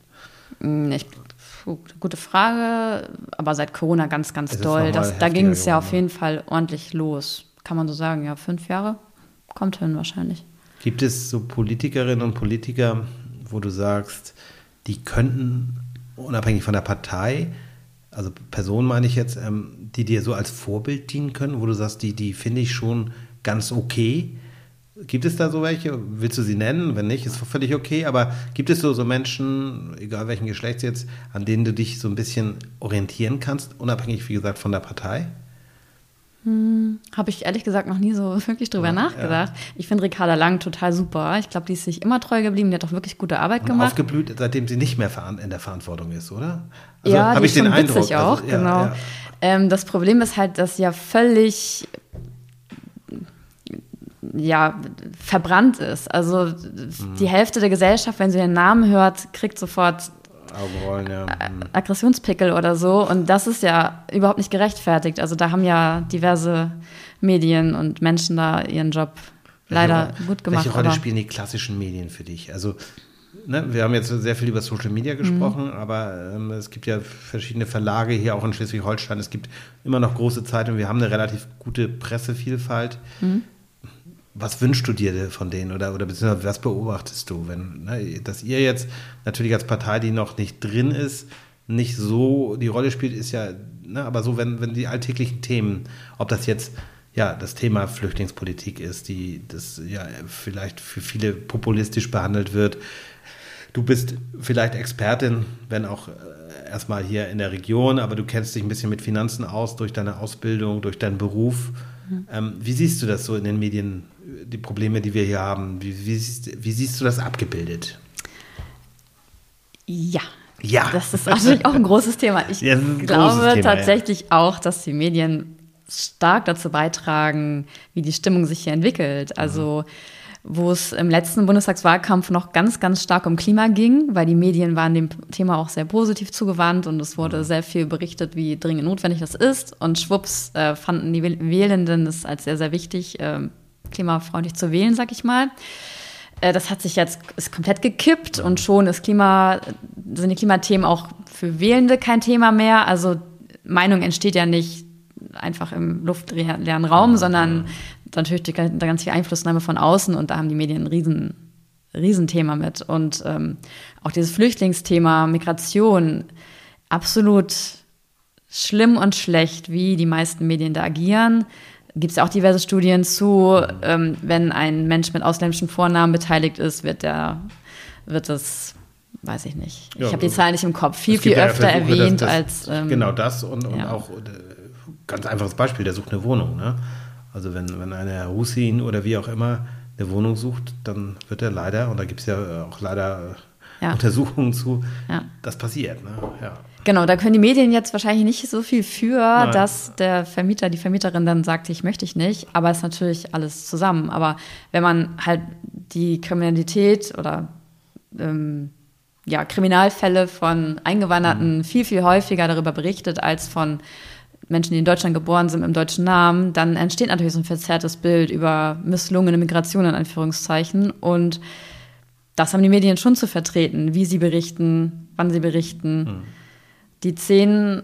Gute Frage, aber seit Corona ganz, ganz doll. Da ging es ja auf jeden Fall ordentlich los. Kann man so sagen, ja, 5 Jahre kommt hin wahrscheinlich. Gibt es so Politikerinnen und Politiker, wo du sagst, die könnten, unabhängig von der Partei, also Personen meine ich jetzt, die dir so als Vorbild dienen können, wo du sagst, die finde ich schon ganz okay. Gibt es da so welche? Willst du sie nennen? Wenn nicht, ist völlig okay. Aber gibt es so Menschen, egal welchen Geschlechts jetzt, an denen du dich so ein bisschen orientieren kannst, unabhängig, wie gesagt, von der Partei? Habe ich ehrlich gesagt noch nie so wirklich drüber nachgedacht. Ja. Ich finde Ricarda Lang total super. Ich glaube, die ist sich immer treu geblieben. Die hat auch wirklich gute Arbeit gemacht. Aufgeblüht, seitdem sie nicht mehr in der Verantwortung ist, oder? Also, ja, habe ich den Eindruck. Auch, also, genau. Ja. Das Problem ist halt, dass sie ja völlig verbrannt ist. Also die Hälfte der Gesellschaft, wenn sie den Namen hört, kriegt sofort Augenrollen, Aggressionspickel oder so. Und das ist ja überhaupt nicht gerechtfertigt. Also da haben ja diverse Medien und Menschen da ihren Job leider gut gemacht. Welche Rolle spielen die klassischen Medien für dich? Also wir haben jetzt sehr viel über Social Media gesprochen, aber es gibt ja verschiedene Verlage hier auch in Schleswig-Holstein. Es gibt immer noch große Zeitungen. Wir haben eine relativ gute Pressevielfalt. Was wünschst du dir von denen oder beziehungsweise was beobachtest du, dass ihr jetzt natürlich als Partei, die noch nicht drin ist, nicht so die Rolle spielt, ist ja, aber so, wenn die alltäglichen Themen, ob das jetzt das Thema Flüchtlingspolitik ist, das ja vielleicht für viele populistisch behandelt wird. Du bist vielleicht Expertin, wenn auch erstmal hier in der Region, aber du kennst dich ein bisschen mit Finanzen aus, durch deine Ausbildung, durch deinen Beruf. Wie siehst du das so in den Medien, die Probleme, die wir hier haben? Wie siehst du das abgebildet? Ja, das ist natürlich auch ein großes Thema. Ich glaube tatsächlich auch, dass die Medien stark dazu beitragen, wie die Stimmung sich hier entwickelt. Also wo es im letzten Bundestagswahlkampf noch ganz, ganz stark um Klima ging, weil die Medien waren dem Thema auch sehr positiv zugewandt und es wurde sehr viel berichtet, wie dringend notwendig das ist. Und schwupps fanden die Wählenden es als sehr, sehr wichtig, klimafreundlich zu wählen, sag ich mal. Das hat sich ist komplett gekippt und schon sind die Klimathemen auch für Wählende kein Thema mehr. Also Meinung entsteht ja nicht einfach im luftleeren Raum, sondern natürlich ganz viel Einflussnahme von außen und da haben die Medien ein Riesenthema mit. Und auch dieses Flüchtlingsthema, Migration, absolut schlimm und schlecht, wie die meisten Medien da agieren. Gibt es ja auch diverse Studien zu, wenn ein Mensch mit ausländischen Vornamen beteiligt ist, wird es, weiß ich nicht, ich habe die Zahlen nicht im Kopf, viel öfter erwähnt als... genau das und auch ganz einfaches Beispiel, der sucht eine Wohnung. Ne? Also wenn einer Hussein oder wie auch immer eine Wohnung sucht, dann wird er leider, und da gibt es ja auch leider Untersuchungen zu, das passiert. Ne? Ja. Genau, da können die Medien jetzt wahrscheinlich nicht so viel für, dass der Vermieter, die Vermieterin dann sagt, ich möchte nicht, aber es ist natürlich alles zusammen. Aber wenn man halt die Kriminalität oder Kriminalfälle von Eingewanderten viel häufiger darüber berichtet als von Menschen, die in Deutschland geboren sind, im deutschen Namen, dann entsteht natürlich so ein verzerrtes Bild über misslungene Migration in Anführungszeichen. Und das haben die Medien schon zu vertreten, wie sie berichten, wann sie berichten. Die 10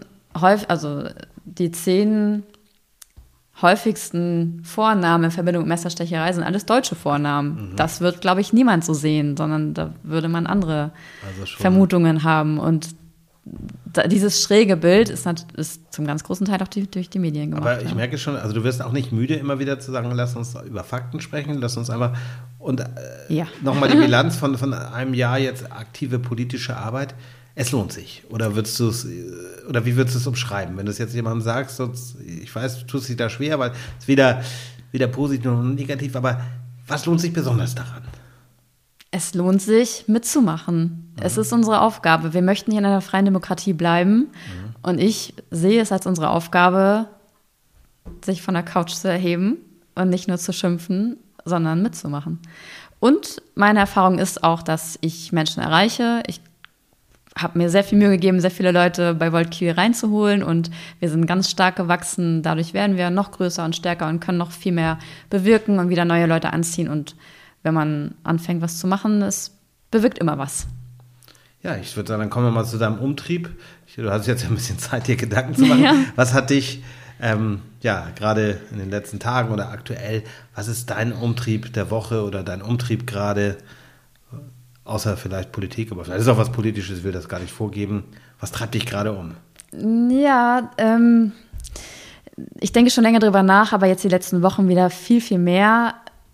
häufigsten Vornamen in Verbindung mit Messerstecherei sind alles deutsche Vornamen. Das wird, glaube ich, niemand so sehen, sondern da würde man andere Vermutungen haben. Und dieses schräge Bild ist zum ganz großen Teil auch durch die Medien gemacht. Aber ich merke schon, also du wirst auch nicht müde, immer wieder zu sagen, lass uns über Fakten sprechen, lass uns einfach und nochmal die Bilanz von einem Jahr jetzt aktive politische Arbeit. Es lohnt sich. Oder wie würdest du es umschreiben? Wenn du es jetzt jemandem sagst, ich weiß, du tust dich da schwer, weil es weder positiv noch negativ, aber was lohnt sich besonders daran? Es lohnt sich, mitzumachen. Es ist unsere Aufgabe. Wir möchten hier in einer freien Demokratie bleiben. Und ich sehe es als unsere Aufgabe, sich von der Couch zu erheben und nicht nur zu schimpfen, sondern mitzumachen. Und meine Erfahrung ist auch, dass ich Menschen erreiche. Ich habe mir sehr viel Mühe gegeben, sehr viele Leute bei Volt Kiel reinzuholen und wir sind ganz stark gewachsen. Dadurch werden wir noch größer und stärker und können noch viel mehr bewirken und wieder neue Leute anziehen. Und wenn man anfängt, was zu machen, es bewirkt immer was. Ja, ich würde sagen, dann kommen wir mal zu deinem Umtrieb. Du hast jetzt ein bisschen Zeit, dir Gedanken zu machen. Ja. Was hat dich, gerade in den letzten Tagen oder aktuell, was ist dein Umtrieb der Woche oder dein Umtrieb gerade? Außer vielleicht Politik, aber vielleicht ist auch was Politisches, ich will das gar nicht vorgeben. Was treibt dich gerade um? Ja, ich denke schon länger drüber nach, aber jetzt die letzten Wochen wieder viel mehr,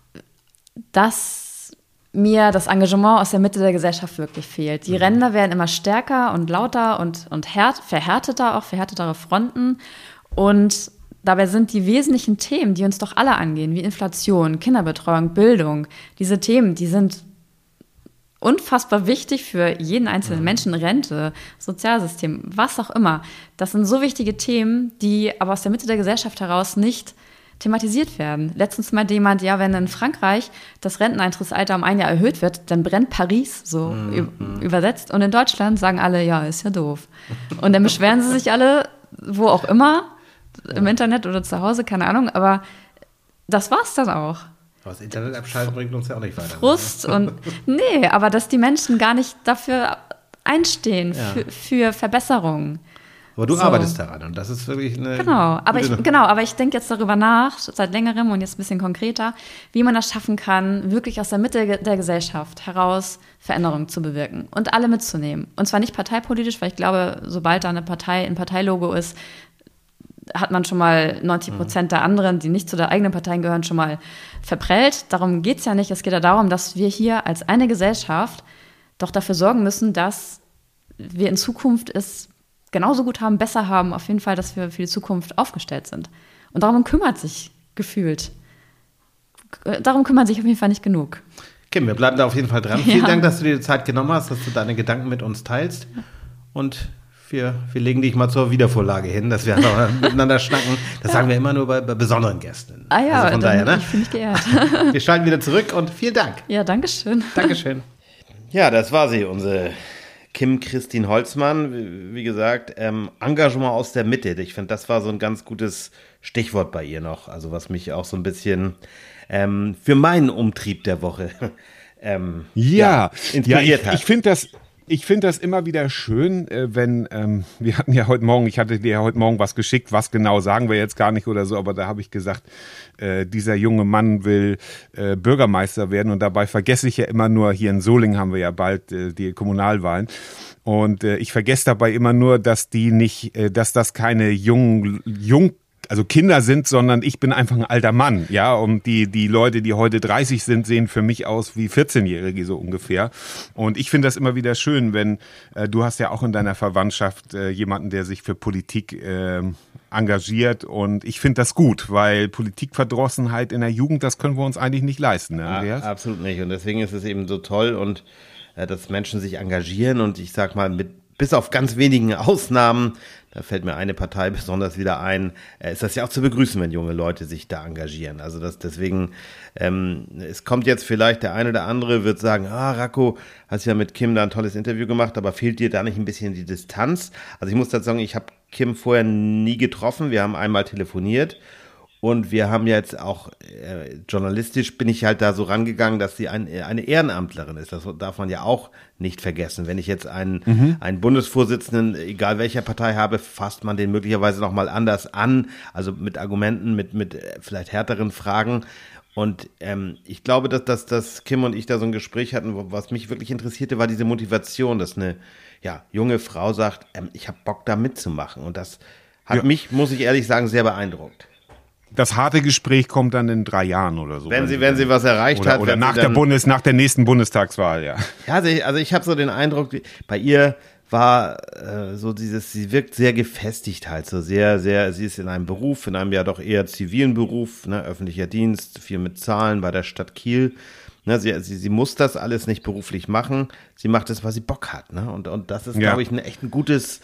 dass mir das Engagement aus der Mitte der Gesellschaft wirklich fehlt. Die Ränder werden immer stärker und lauter und verhärtetere Fronten. Und dabei sind die wesentlichen Themen, die uns doch alle angehen, wie Inflation, Kinderbetreuung, Bildung, diese Themen, die sind unfassbar wichtig für jeden einzelnen Menschen, Rente, Sozialsystem, was auch immer. Das sind so wichtige Themen, die aber aus der Mitte der Gesellschaft heraus nicht thematisiert werden. Letztens meinte jemand, wenn in Frankreich das Renteneintrittsalter um 1 Jahr erhöht wird, dann brennt Paris, so übersetzt. Und in Deutschland sagen alle, ist ja doof. Und dann beschweren sie sich alle, wo auch immer, im Internet oder zu Hause, keine Ahnung, aber das war's dann auch. Aber das Internet abschalten bringt uns ja auch nicht weiter. Frust aber dass die Menschen gar nicht dafür einstehen, für Verbesserungen. Aber du arbeitest daran und das ist wirklich eine... aber ich denke jetzt darüber nach, seit längerem und jetzt ein bisschen konkreter, wie man das schaffen kann, wirklich aus der Mitte der Gesellschaft heraus Veränderungen zu bewirken und alle mitzunehmen. Und zwar nicht parteipolitisch, weil ich glaube, sobald da ein Parteilogo ist, hat man schon mal 90% der anderen, die nicht zu der eigenen Partei gehören, schon mal verprellt. Darum geht es ja nicht. Es geht ja darum, dass wir hier als eine Gesellschaft doch dafür sorgen müssen, dass wir in Zukunft es genauso gut haben, besser haben, auf jeden Fall, dass wir für die Zukunft aufgestellt sind. Und darum kümmern sich auf jeden Fall nicht genug. Kim, wir bleiben da auf jeden Fall dran. Vielen Dank, dass du dir die Zeit genommen hast, dass du deine Gedanken mit uns teilst. Und wir legen dich mal zur Wiedervorlage hin, dass wir einfach miteinander schnacken. Das sagen wir immer nur bei besonderen Gästen. Also von daher, ne? Ich fühle mich geehrt. Wir schalten wieder zurück und vielen Dank. Ja, danke schön. Dankeschön. Ja, das war sie, unsere Kim-Christine Holzmann. Wie gesagt, Engagement aus der Mitte. Ich finde, das war so ein ganz gutes Stichwort bei ihr noch. Also was mich auch so ein bisschen für meinen Umtrieb der Woche inspiriert hat. Ich finde das immer wieder schön, wenn, wir hatten ja heute Morgen, ich hatte dir ja heute Morgen was geschickt, was genau sagen wir jetzt gar nicht oder so, aber da habe ich gesagt, dieser junge Mann will Bürgermeister werden und dabei vergesse ich ja immer nur, hier in Solingen haben wir ja bald die Kommunalwahlen und ich vergesse dabei immer nur, dass das keine also Kinder sind, sondern ich bin einfach ein alter Mann, ja, und die Leute, die heute 30 sind, sehen für mich aus wie 14-Jährige so ungefähr. Und ich finde das immer wieder schön, wenn du hast ja auch in deiner Verwandtschaft jemanden, der sich für Politik engagiert, und ich finde das gut, weil Politikverdrossenheit in der Jugend, das können wir uns eigentlich nicht leisten, ne, Andreas? Absolut nicht, und deswegen ist es eben so toll, und dass Menschen sich engagieren, und ich sag mal, bis auf ganz wenigen Ausnahmen, da fällt mir eine Partei besonders wieder ein, ist das ja auch zu begrüßen, wenn junge Leute sich da engagieren. Also deswegen, es kommt jetzt vielleicht, der eine oder andere wird sagen, Racco, hast ja mit Kim da ein tolles Interview gemacht, aber fehlt dir da nicht ein bisschen die Distanz? Also ich muss dazu sagen, ich habe Kim vorher nie getroffen, wir haben einmal telefoniert. Und wir haben jetzt auch, journalistisch bin ich halt da so rangegangen, dass sie eine Ehrenamtlerin ist. Das darf man ja auch nicht vergessen. Wenn ich jetzt einen Bundesvorsitzenden, egal welcher Partei habe, fasst man den möglicherweise nochmal anders an. Also mit Argumenten, mit vielleicht härteren Fragen. Und ich glaube, dass Kim und ich da so ein Gespräch hatten, was mich wirklich interessierte, war diese Motivation, dass eine junge Frau sagt, ich habe Bock da mitzumachen. Und das hat mich, muss ich ehrlich sagen, sehr beeindruckt. Das harte Gespräch kommt dann in 3 Jahren oder so. Wenn sie was erreicht hat. Oder nach der nächsten Bundestagswahl, ja. Ja, also ich habe so den Eindruck, bei ihr war sie wirkt sehr gefestigt halt, so sehr, sehr, sie ist in einem ja doch eher zivilen Beruf, ne, öffentlicher Dienst, viel mit Zahlen bei der Stadt Kiel. Ne, sie muss das alles nicht beruflich machen, sie macht es, weil sie Bock hat, ne, und das ist, glaube ich, echt ein gutes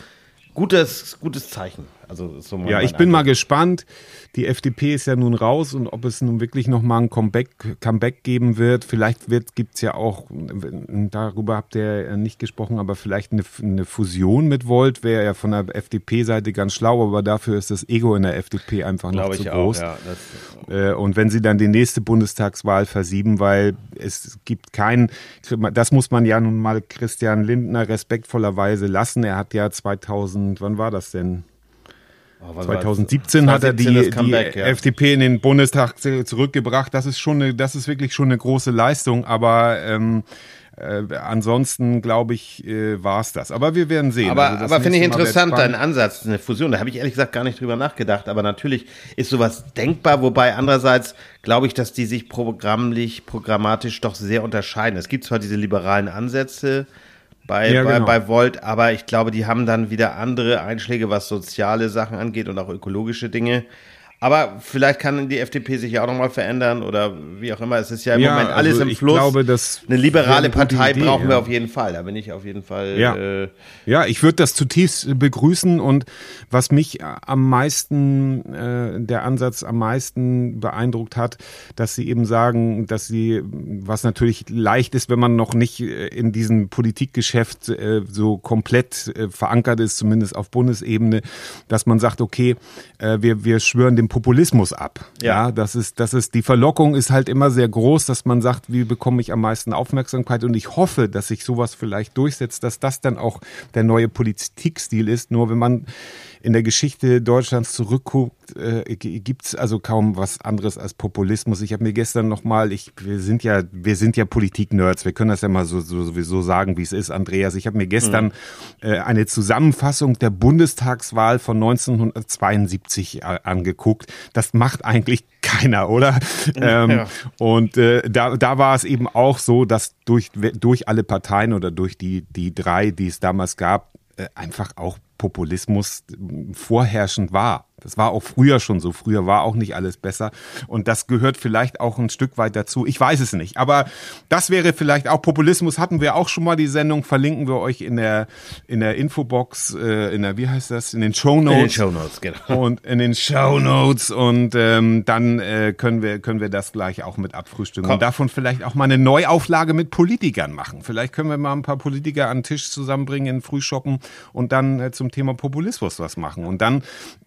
Zeichen. Also so ich bin mal gespannt. Die FDP ist ja nun raus, und ob es nun wirklich nochmal ein Comeback geben wird. Vielleicht gibt's ja auch, darüber habt ihr nicht gesprochen, aber vielleicht eine Fusion mit Volt wäre ja von der FDP-Seite ganz schlau, aber dafür ist das Ego in der FDP einfach noch zu groß. Auch, ja, und wenn sie dann die nächste Bundestagswahl versieben, weil es gibt das muss man ja nun mal Christian Lindner respektvollerweise lassen. Er hat ja wann war das denn? 2017 hat er die FDP in den Bundestag zurückgebracht. Das ist wirklich schon eine große Leistung, aber ansonsten, glaube ich, war es das. Aber wir werden sehen. Aber finde ich interessant, dein Ansatz, eine Fusion. Da habe ich ehrlich gesagt gar nicht drüber nachgedacht. Aber natürlich ist sowas denkbar. Wobei andererseits glaube ich, dass die sich programmatisch doch sehr unterscheiden. Es gibt zwar diese liberalen Ansätze bei Volt, aber ich glaube, die haben dann wieder andere Einschläge, was soziale Sachen angeht und auch ökologische Dinge. Aber vielleicht kann die FDP sich ja auch nochmal verändern oder wie auch immer. Es ist ja im Moment alles im Fluss. Ich glaube, eine liberale Partei brauchen wir auf jeden Fall. Da bin ich auf jeden Fall. Ja, ich würde das zutiefst begrüßen, und was mich am meisten, der Ansatz am meisten beeindruckt hat, dass sie eben sagen, dass sie, was natürlich leicht ist, wenn man noch nicht in diesem Politikgeschäft so komplett verankert ist, zumindest auf Bundesebene, dass man sagt, okay, wir schwören dem Populismus ab. Ja, das ist, die Verlockung ist halt immer sehr groß, dass man sagt, wie bekomme ich am meisten Aufmerksamkeit, und ich hoffe, dass sich sowas vielleicht durchsetzt, dass das dann auch der neue Politikstil ist. Nur wenn man in der Geschichte Deutschlands zurückguckt, gibt's also kaum was anderes als Populismus. Ich habe mir gestern nochmal, wir sind ja Politik-Nerds, wir können das ja mal sowieso sagen, wie es ist, Andreas. Ich habe mir gestern eine Zusammenfassung der Bundestagswahl von 1972 angeguckt. Das macht eigentlich keiner, oder? Und da war es eben auch so, dass durch alle Parteien oder durch die 3, die es damals gab, einfach auch Populismus vorherrschend war. Das war auch früher schon so. Früher war auch nicht alles besser. Und das gehört vielleicht auch ein Stück weit dazu. Ich weiß es nicht. Aber das wäre vielleicht auch Populismus. Hatten wir auch schon mal die Sendung. Verlinken wir euch in der Infobox, wie heißt das? In den Shownotes. In den Shownotes, genau. Und in den Shownotes. Und dann können wir das gleich auch mit abfrühstücken. Und davon vielleicht auch mal eine Neuauflage mit Politikern machen. Vielleicht können wir mal ein paar Politiker an den Tisch zusammenbringen in Frühschoppen und dann zum Thema Populismus was machen. Und dann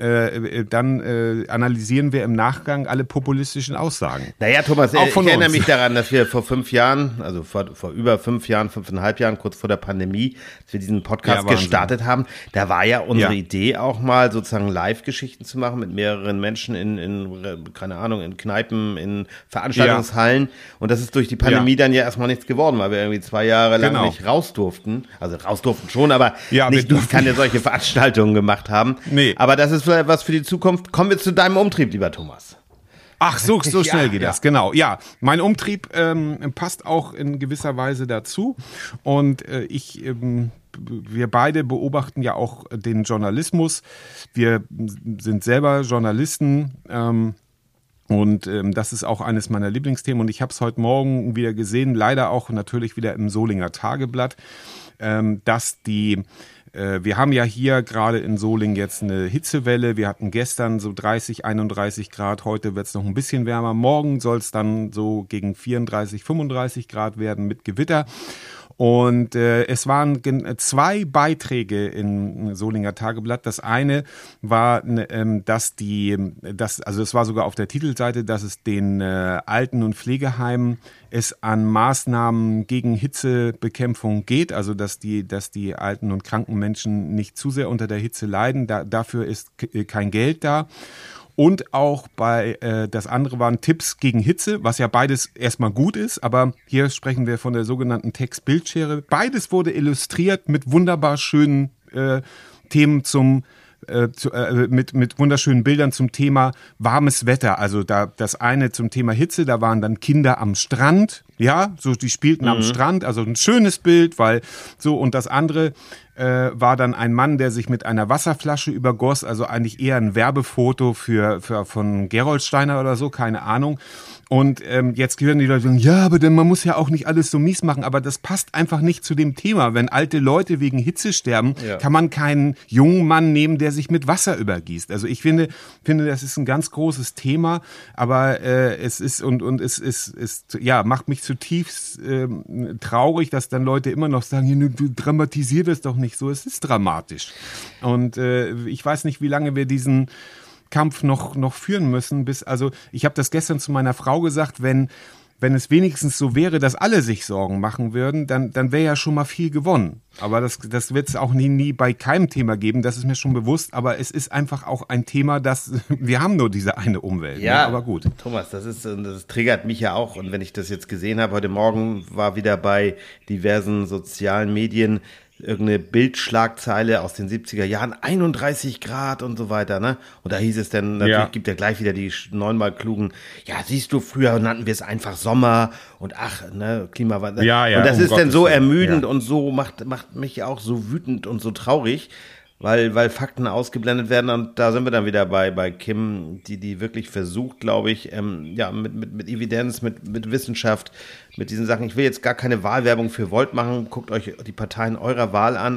analysieren wir im Nachgang alle populistischen Aussagen. Naja, Thomas, ich erinnere mich daran, dass wir vor 5 Jahren, also vor über 5 Jahren, 5,5 Jahren, kurz vor der Pandemie, als wir diesen Podcast gestartet haben, da war ja unsere Idee auch mal sozusagen Live-Geschichten zu machen mit mehreren Menschen in keine Ahnung, in Kneipen, in Veranstaltungshallen. Und das ist durch die Pandemie dann ja erstmal nichts geworden, weil wir irgendwie 2 Jahre lang nicht raus durften. Also raus durften schon, aber nicht keine solche Veranstaltungen gemacht haben. Nee. Aber das ist vielleicht was für die Zukunft. Kommen wir zu deinem Umtrieb, lieber Thomas. Ach, so schnell geht das, genau. Ja, mein Umtrieb passt auch in gewisser Weise dazu. Und wir beide beobachten ja auch den Journalismus. Wir sind selber Journalisten. Und das ist auch eines meiner Lieblingsthemen. Und ich habe es heute Morgen wieder gesehen, leider auch natürlich wieder im Solinger Tageblatt, dass wir haben ja hier gerade in Solingen jetzt eine Hitzewelle. Wir hatten gestern so 30, 31 Grad. Heute wird es noch ein bisschen wärmer. Morgen soll es dann so gegen 34, 35 Grad werden mit Gewitter. Und es waren 2 Beiträge im Solinger Tageblatt. Das eine war, es war sogar auf der Titelseite, dass es den Alten- und Pflegeheimen an Maßnahmen gegen Hitzebekämpfung geht, also dass die alten und kranken Menschen nicht zu sehr unter der Hitze leiden. Dafür ist kein Geld da. Und auch das andere waren Tipps gegen Hitze, was ja beides erstmal gut ist, aber hier sprechen wir von der sogenannten Text-Bildschere. Beides wurde illustriert mit wunderbar schönen Themen mit wunderschönen Bildern zum Thema warmes Wetter. Also das eine zum Thema Hitze, da waren dann Kinder am Strand, ja, so die spielten am Strand, also ein schönes Bild, und das andere war dann ein Mann, der sich mit einer Wasserflasche übergoss, also eigentlich eher ein Werbefoto von Gerolsteiner oder so, keine Ahnung. Und jetzt hören die Leute sagen, ja, aber denn man muss ja auch nicht alles so mies machen, aber das passt einfach nicht zu dem Thema. Wenn alte Leute wegen Hitze sterben, kann man keinen jungen Mann nehmen, der sich mit Wasser übergießt. Also ich finde, das ist ein ganz großes Thema, aber es macht mich zutiefst traurig, dass dann Leute immer noch sagen, du dramatisierst das doch nicht so, es ist dramatisch. Und ich weiß nicht, wie lange wir diesen Kampf noch führen müssen, ich habe das gestern zu meiner Frau gesagt, wenn es wenigstens so wäre, dass alle sich Sorgen machen würden, dann wäre ja schon mal viel gewonnen. Aber das wird es auch nie bei keinem Thema geben, das ist mir schon bewusst, aber es ist einfach auch ein Thema, wir haben nur diese eine Umwelt. Ja, ne? Aber gut. Thomas, das triggert mich ja auch, und wenn ich das jetzt gesehen habe, heute Morgen war wieder bei diversen sozialen Medien irgendeine Bildschlagzeile aus den 70er Jahren, 31 Grad und so weiter, ne? Und da hieß es dann, natürlich gibt ja gleich wieder die 9-mal klugen, ja, siehst du, früher nannten wir es einfach Sommer und Klimawandel. Ja, und das ist dann so ermüdend ja. Und so macht mich auch so wütend und so traurig, weil Fakten ausgeblendet werden, und da sind wir dann wieder bei Kim, die wirklich versucht, glaube ich, mit Evidenz, mit Wissenschaft, mit diesen Sachen. Ich will jetzt gar keine Wahlwerbung für Volt machen. Guckt euch die Parteien eurer Wahl an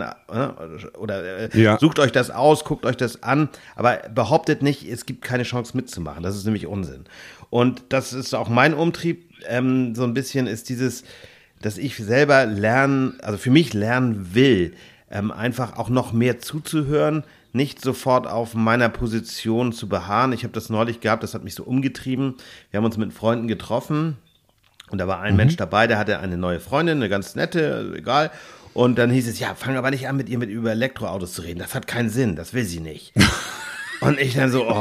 sucht euch das aus, guckt euch das an, aber behauptet nicht, es gibt keine Chance mitzumachen. Das ist nämlich Unsinn. Und das ist auch mein Umtrieb, so ein bisschen ist dieses, dass ich selber für mich lernen will, einfach auch noch mehr zuzuhören, nicht sofort auf meiner Position zu beharren. Ich habe das neulich gehabt, das hat mich so umgetrieben. Wir haben uns mit Freunden getroffen und da war ein Mensch dabei, der hatte eine neue Freundin, eine ganz nette, egal. Und dann hieß es, ja, fang aber nicht an, mit ihr über Elektroautos zu reden. Das hat keinen Sinn, das will sie nicht. Und ich dann so,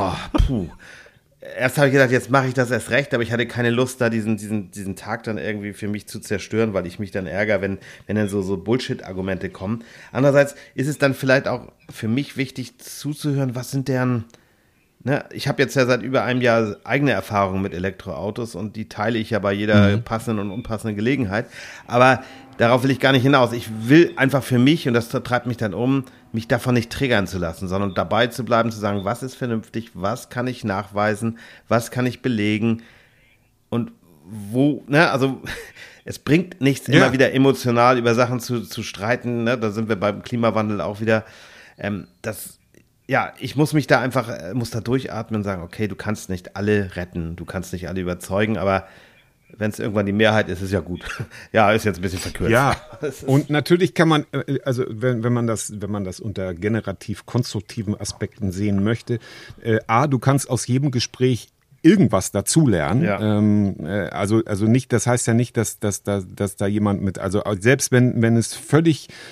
Erst habe ich gedacht, jetzt mache ich das erst recht, aber ich hatte keine Lust, da diesen Tag dann irgendwie für mich zu zerstören, weil ich mich dann ärgere, wenn dann so Bullshit-Argumente kommen. Andererseits ist es dann vielleicht auch für mich wichtig zuzuhören, was sind deren, ich habe jetzt ja seit über einem Jahr eigene Erfahrungen mit Elektroautos und die teile ich ja bei jeder passenden und unpassenden Gelegenheit, aber darauf will ich gar nicht hinaus. Ich will einfach für mich, und das treibt mich dann um, mich davon nicht triggern zu lassen, sondern dabei zu bleiben, zu sagen, was ist vernünftig, was kann ich nachweisen, was kann ich belegen und wo, also es bringt nichts, immer wieder emotional über Sachen zu streiten, da sind wir beim Klimawandel auch wieder, ich muss mich da einfach, muss da durchatmen und sagen, okay, du kannst nicht alle retten, du kannst nicht alle überzeugen, aber wenn es irgendwann die Mehrheit ist, ist ja gut. Ja, ist jetzt ein bisschen verkürzt. Ja, und natürlich kann man, also wenn man das unter generativ-konstruktiven Aspekten sehen möchte, du kannst aus jedem Gespräch irgendwas dazulernen. Ja. Also nicht, das heißt ja nicht, dass da jemand mit, also selbst wenn es völlig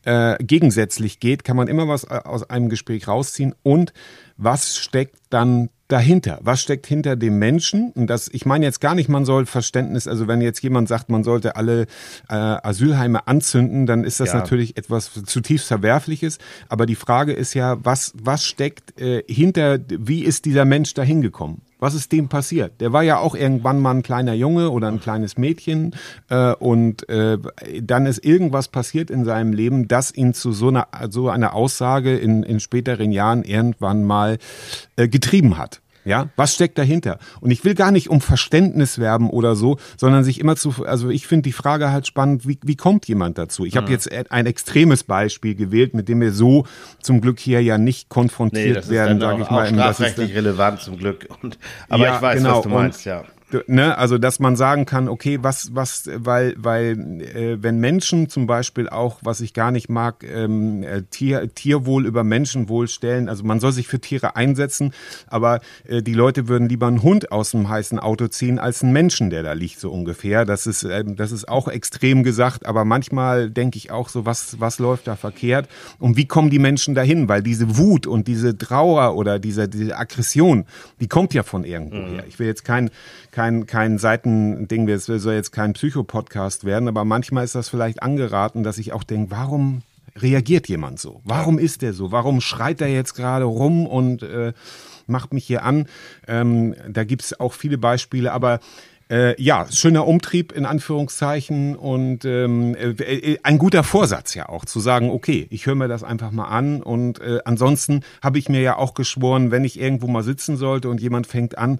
gegensätzlich geht, kann man immer was aus einem Gespräch rausziehen. Und was steckt dann dahinter? Was steckt hinter dem Menschen? Und das, ich meine jetzt gar nicht, man soll Verständnis, also wenn jetzt jemand sagt, man sollte alle Asylheime anzünden, dann ist das natürlich etwas zutiefst Verwerfliches. Aber die Frage ist ja, was steckt hinter, wie ist dieser Mensch da hingekommen? Was ist dem passiert? Der war ja auch irgendwann mal ein kleiner Junge oder ein kleines Mädchen und dann ist irgendwas passiert in seinem Leben, das ihn zu so einer Aussage in späteren Jahren irgendwann mal getrieben hat. Ja, was steckt dahinter? Und ich will gar nicht um Verständnis werben oder so, sondern sich immer also ich finde die Frage halt spannend, wie kommt jemand dazu? Ich habe jetzt ein extremes Beispiel gewählt, mit dem wir so zum Glück hier ja nicht konfrontiert werden, sage ich mal. Strafrechtlich relevant zum Glück. Aber ja, ich weiß, genau, was du meinst, ja. Ne, also dass man sagen kann, okay, weil wenn Menschen zum Beispiel auch, was ich gar nicht mag, Tierwohl über Menschenwohl stellen, also man soll sich für Tiere einsetzen, aber die Leute würden lieber einen Hund aus dem heißen Auto ziehen als einen Menschen, der da liegt, so ungefähr. Das ist auch extrem gesagt, aber manchmal denke ich auch so, was läuft da verkehrt und wie kommen die Menschen dahin? Weil diese Wut und diese Trauer oder diese Aggression, die kommt ja von irgendwo her. Ich will jetzt kein Seitending, es soll jetzt kein Psycho-Podcast werden, aber manchmal ist das vielleicht angeraten, dass ich auch denke, warum reagiert jemand so? Warum ist der so? Warum schreit er jetzt gerade rum und macht mich hier an? Da gibt's auch viele Beispiele, aber schöner Umtrieb in Anführungszeichen und ein guter Vorsatz ja auch, zu sagen, okay, ich höre mir das einfach mal an und ansonsten habe ich mir ja auch geschworen, wenn ich irgendwo mal sitzen sollte und jemand fängt an,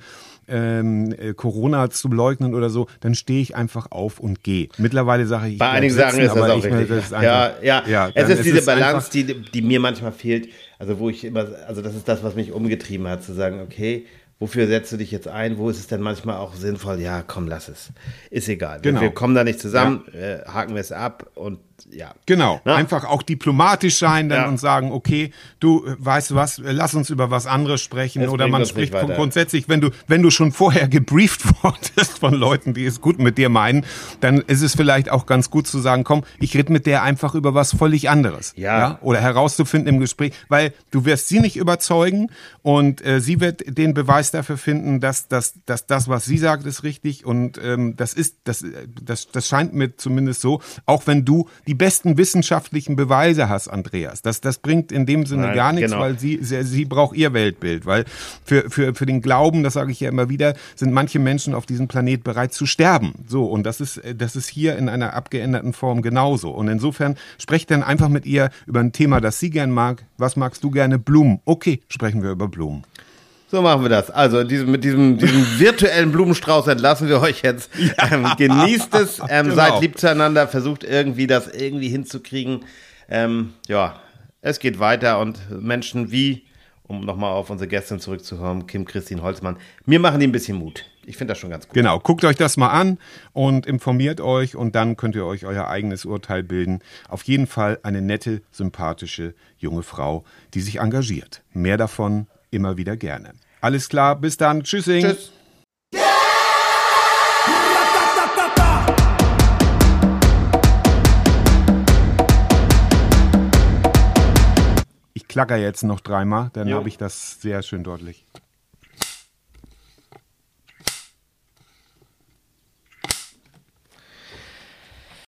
Corona zu leugnen oder so, dann stehe ich einfach auf und gehe. Mittlerweile sage ich, bei einigen Sachen ist das auch richtig. Es ist diese Balance, die mir manchmal fehlt, also wo ich immer, also das ist das, was mich umgetrieben hat, zu sagen, okay, wofür setzt du dich jetzt ein? Wo ist es denn manchmal auch sinnvoll? Ja, komm, lass es. Ist egal. Genau. Wir kommen da nicht zusammen, haken wir es ab und ja. Genau. Na? Einfach auch diplomatisch sein dann und sagen, okay, du, weißt du was, lass uns über was anderes sprechen. Oder man spricht grundsätzlich, wenn du schon vorher gebrieft wurdest von Leuten, die es gut mit dir meinen, dann ist es vielleicht auch ganz gut zu sagen, komm, ich rede mit der einfach über was völlig anderes. Ja. Oder herauszufinden im Gespräch, weil du wirst sie nicht überzeugen und sie wird den Beweis dafür finden, dass das, was sie sagt, ist richtig und das scheint mir zumindest so, auch wenn du die besten wissenschaftlichen Beweise hast, Andreas. Das bringt in dem Sinne gar nichts, weil sie braucht ihr Weltbild, weil für den Glauben, das sage ich ja immer wieder, sind manche Menschen auf diesem Planet bereit zu sterben. So, und das ist hier in einer abgeänderten Form genauso. Und insofern sprecht dann einfach mit ihr über ein Thema, das sie gern mag. Was magst du gerne? Blumen. Okay, sprechen wir über Blumen. So machen wir das. Also mit diesem virtuellen Blumenstrauß entlassen wir euch jetzt. Genießt es, seid lieb zueinander, versucht irgendwie das irgendwie hinzukriegen. Es geht weiter und Menschen wie, um nochmal auf unsere Gästin zurückzukommen, Kim-Christine Holzmann, mir machen die ein bisschen Mut. Ich finde das schon ganz gut. Genau, guckt euch das mal an und informiert euch und dann könnt ihr euch euer eigenes Urteil bilden. Auf jeden Fall eine nette, sympathische junge Frau, die sich engagiert. Mehr davon immer wieder gerne. Alles klar, bis dann. Tschüssing. Tschüss. Ich klacker jetzt noch dreimal, dann habe ich das sehr schön deutlich.